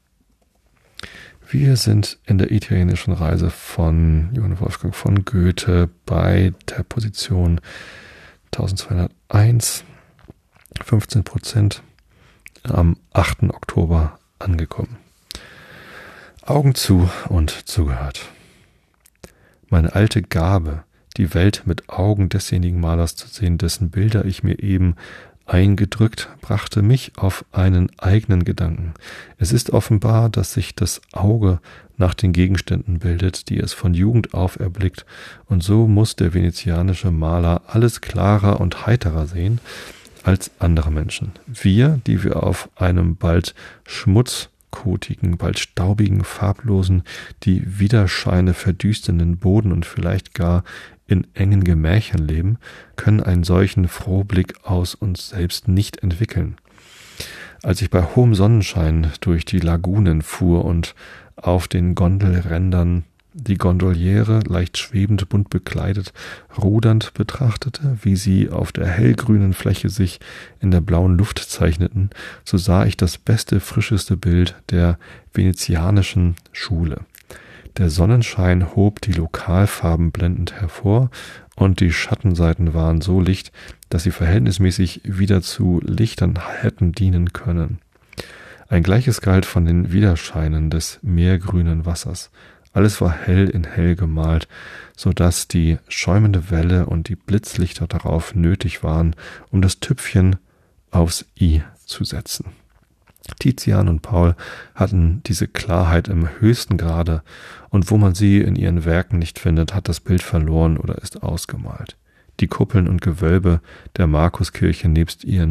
Wir sind in der italienischen Reise von Johann Wolfgang von Goethe bei der Position eintausendzweihunderteins, fünfzehn Prozent, am achten Oktober angekommen. Augen zu und zugehört. Meine alte Gabe, die Welt mit Augen desjenigen Malers zu sehen, dessen Bilder ich mir eben eingedrückt, brachte mich auf einen eigenen Gedanken. Es ist offenbar, dass sich das Auge nach den Gegenständen bildet, die es von Jugend auf erblickt, und so muss der venezianische Maler alles klarer und heiterer sehen als andere Menschen. Wir, die wir auf einem bald schmutzkotigen, bald staubigen, farblosen, die Widerscheine verdüsternden Boden und vielleicht gar in engen Gemächern leben, können einen solchen Frohblick aus uns selbst nicht entwickeln. Als ich bei hohem Sonnenschein durch die Lagunen fuhr und auf den Gondelrändern die Gondoliere, leicht schwebend, bunt bekleidet, rudernd betrachtete, wie sie auf der hellgrünen Fläche sich in der blauen Luft zeichneten, so sah ich das beste, frischeste Bild der venezianischen Schule. Der Sonnenschein hob die Lokalfarben blendend hervor und die Schattenseiten waren so licht, dass sie verhältnismäßig wieder zu Lichtern hätten dienen können. Ein Gleiches galt von den Widerscheinen des meergrünen Wassers. Alles war hell in hell gemalt, so dass die schäumende Welle und die Blitzlichter darauf nötig waren, um das Tüpfchen aufs I zu setzen. Tizian und Paul hatten diese Klarheit im höchsten Grade, und wo man sie in ihren Werken nicht findet, hat das Bild verloren oder ist ausgemalt. Die Kuppeln und Gewölbe der Markuskirche nebst ihren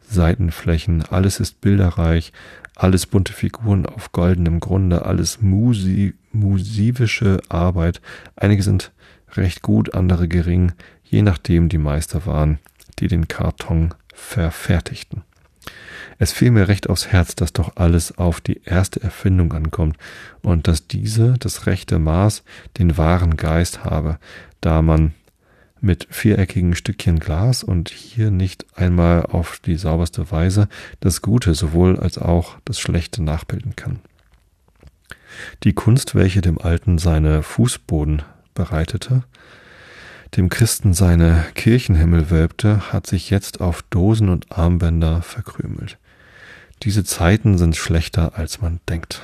Seitenflächen, alles ist bilderreich, alles bunte Figuren auf goldenem Grunde, alles musi musivische Arbeit. Einige sind recht gut, andere gering, je nachdem die Meister waren, die den Karton verfertigten. Es fiel mir recht aufs Herz, dass doch alles auf die erste Erfindung ankommt und dass diese, das rechte Maß, den wahren Geist habe, da man mit viereckigen Stückchen Glas und hier nicht einmal auf die sauberste Weise das Gute sowohl als auch das Schlechte nachbilden kann. Die Kunst, welche dem Alten seine Fußboden bereitete, dem Christen seine Kirchenhimmel wölbte, hat sich jetzt auf Dosen und Armbänder verkrümelt. Diese Zeiten sind schlechter, als man denkt.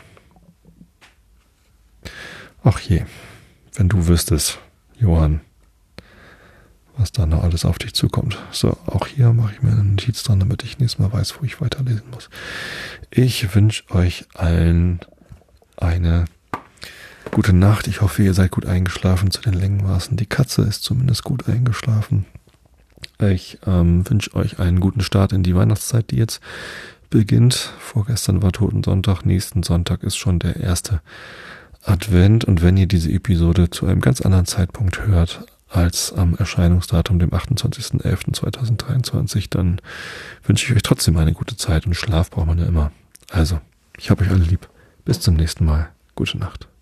Ach je, wenn du wüsstest, Johann, was da noch alles auf dich zukommt. So, auch hier mache ich mir eine Notiz dran, damit ich nächstes Mal weiß, wo ich weiterlesen muss. Ich wünsche euch allen eine gute Nacht. Ich hoffe, ihr seid gut eingeschlafen zu den Längenmaßen. Die Katze ist zumindest gut eingeschlafen. Ich ähm, wünsche euch einen guten Start in die Weihnachtszeit, die jetzt beginnt. Vorgestern war Totensonntag, nächsten Sonntag ist schon der erste Advent. Und wenn ihr diese Episode zu einem ganz anderen Zeitpunkt hört, als am Erscheinungsdatum, dem achtundzwanzigsten elften zweitausenddreiundzwanzig, dann wünsche ich euch trotzdem eine gute Zeit und Schlaf braucht man ja immer. Also, ich habe euch alle lieb. Bis zum nächsten Mal. Gute Nacht.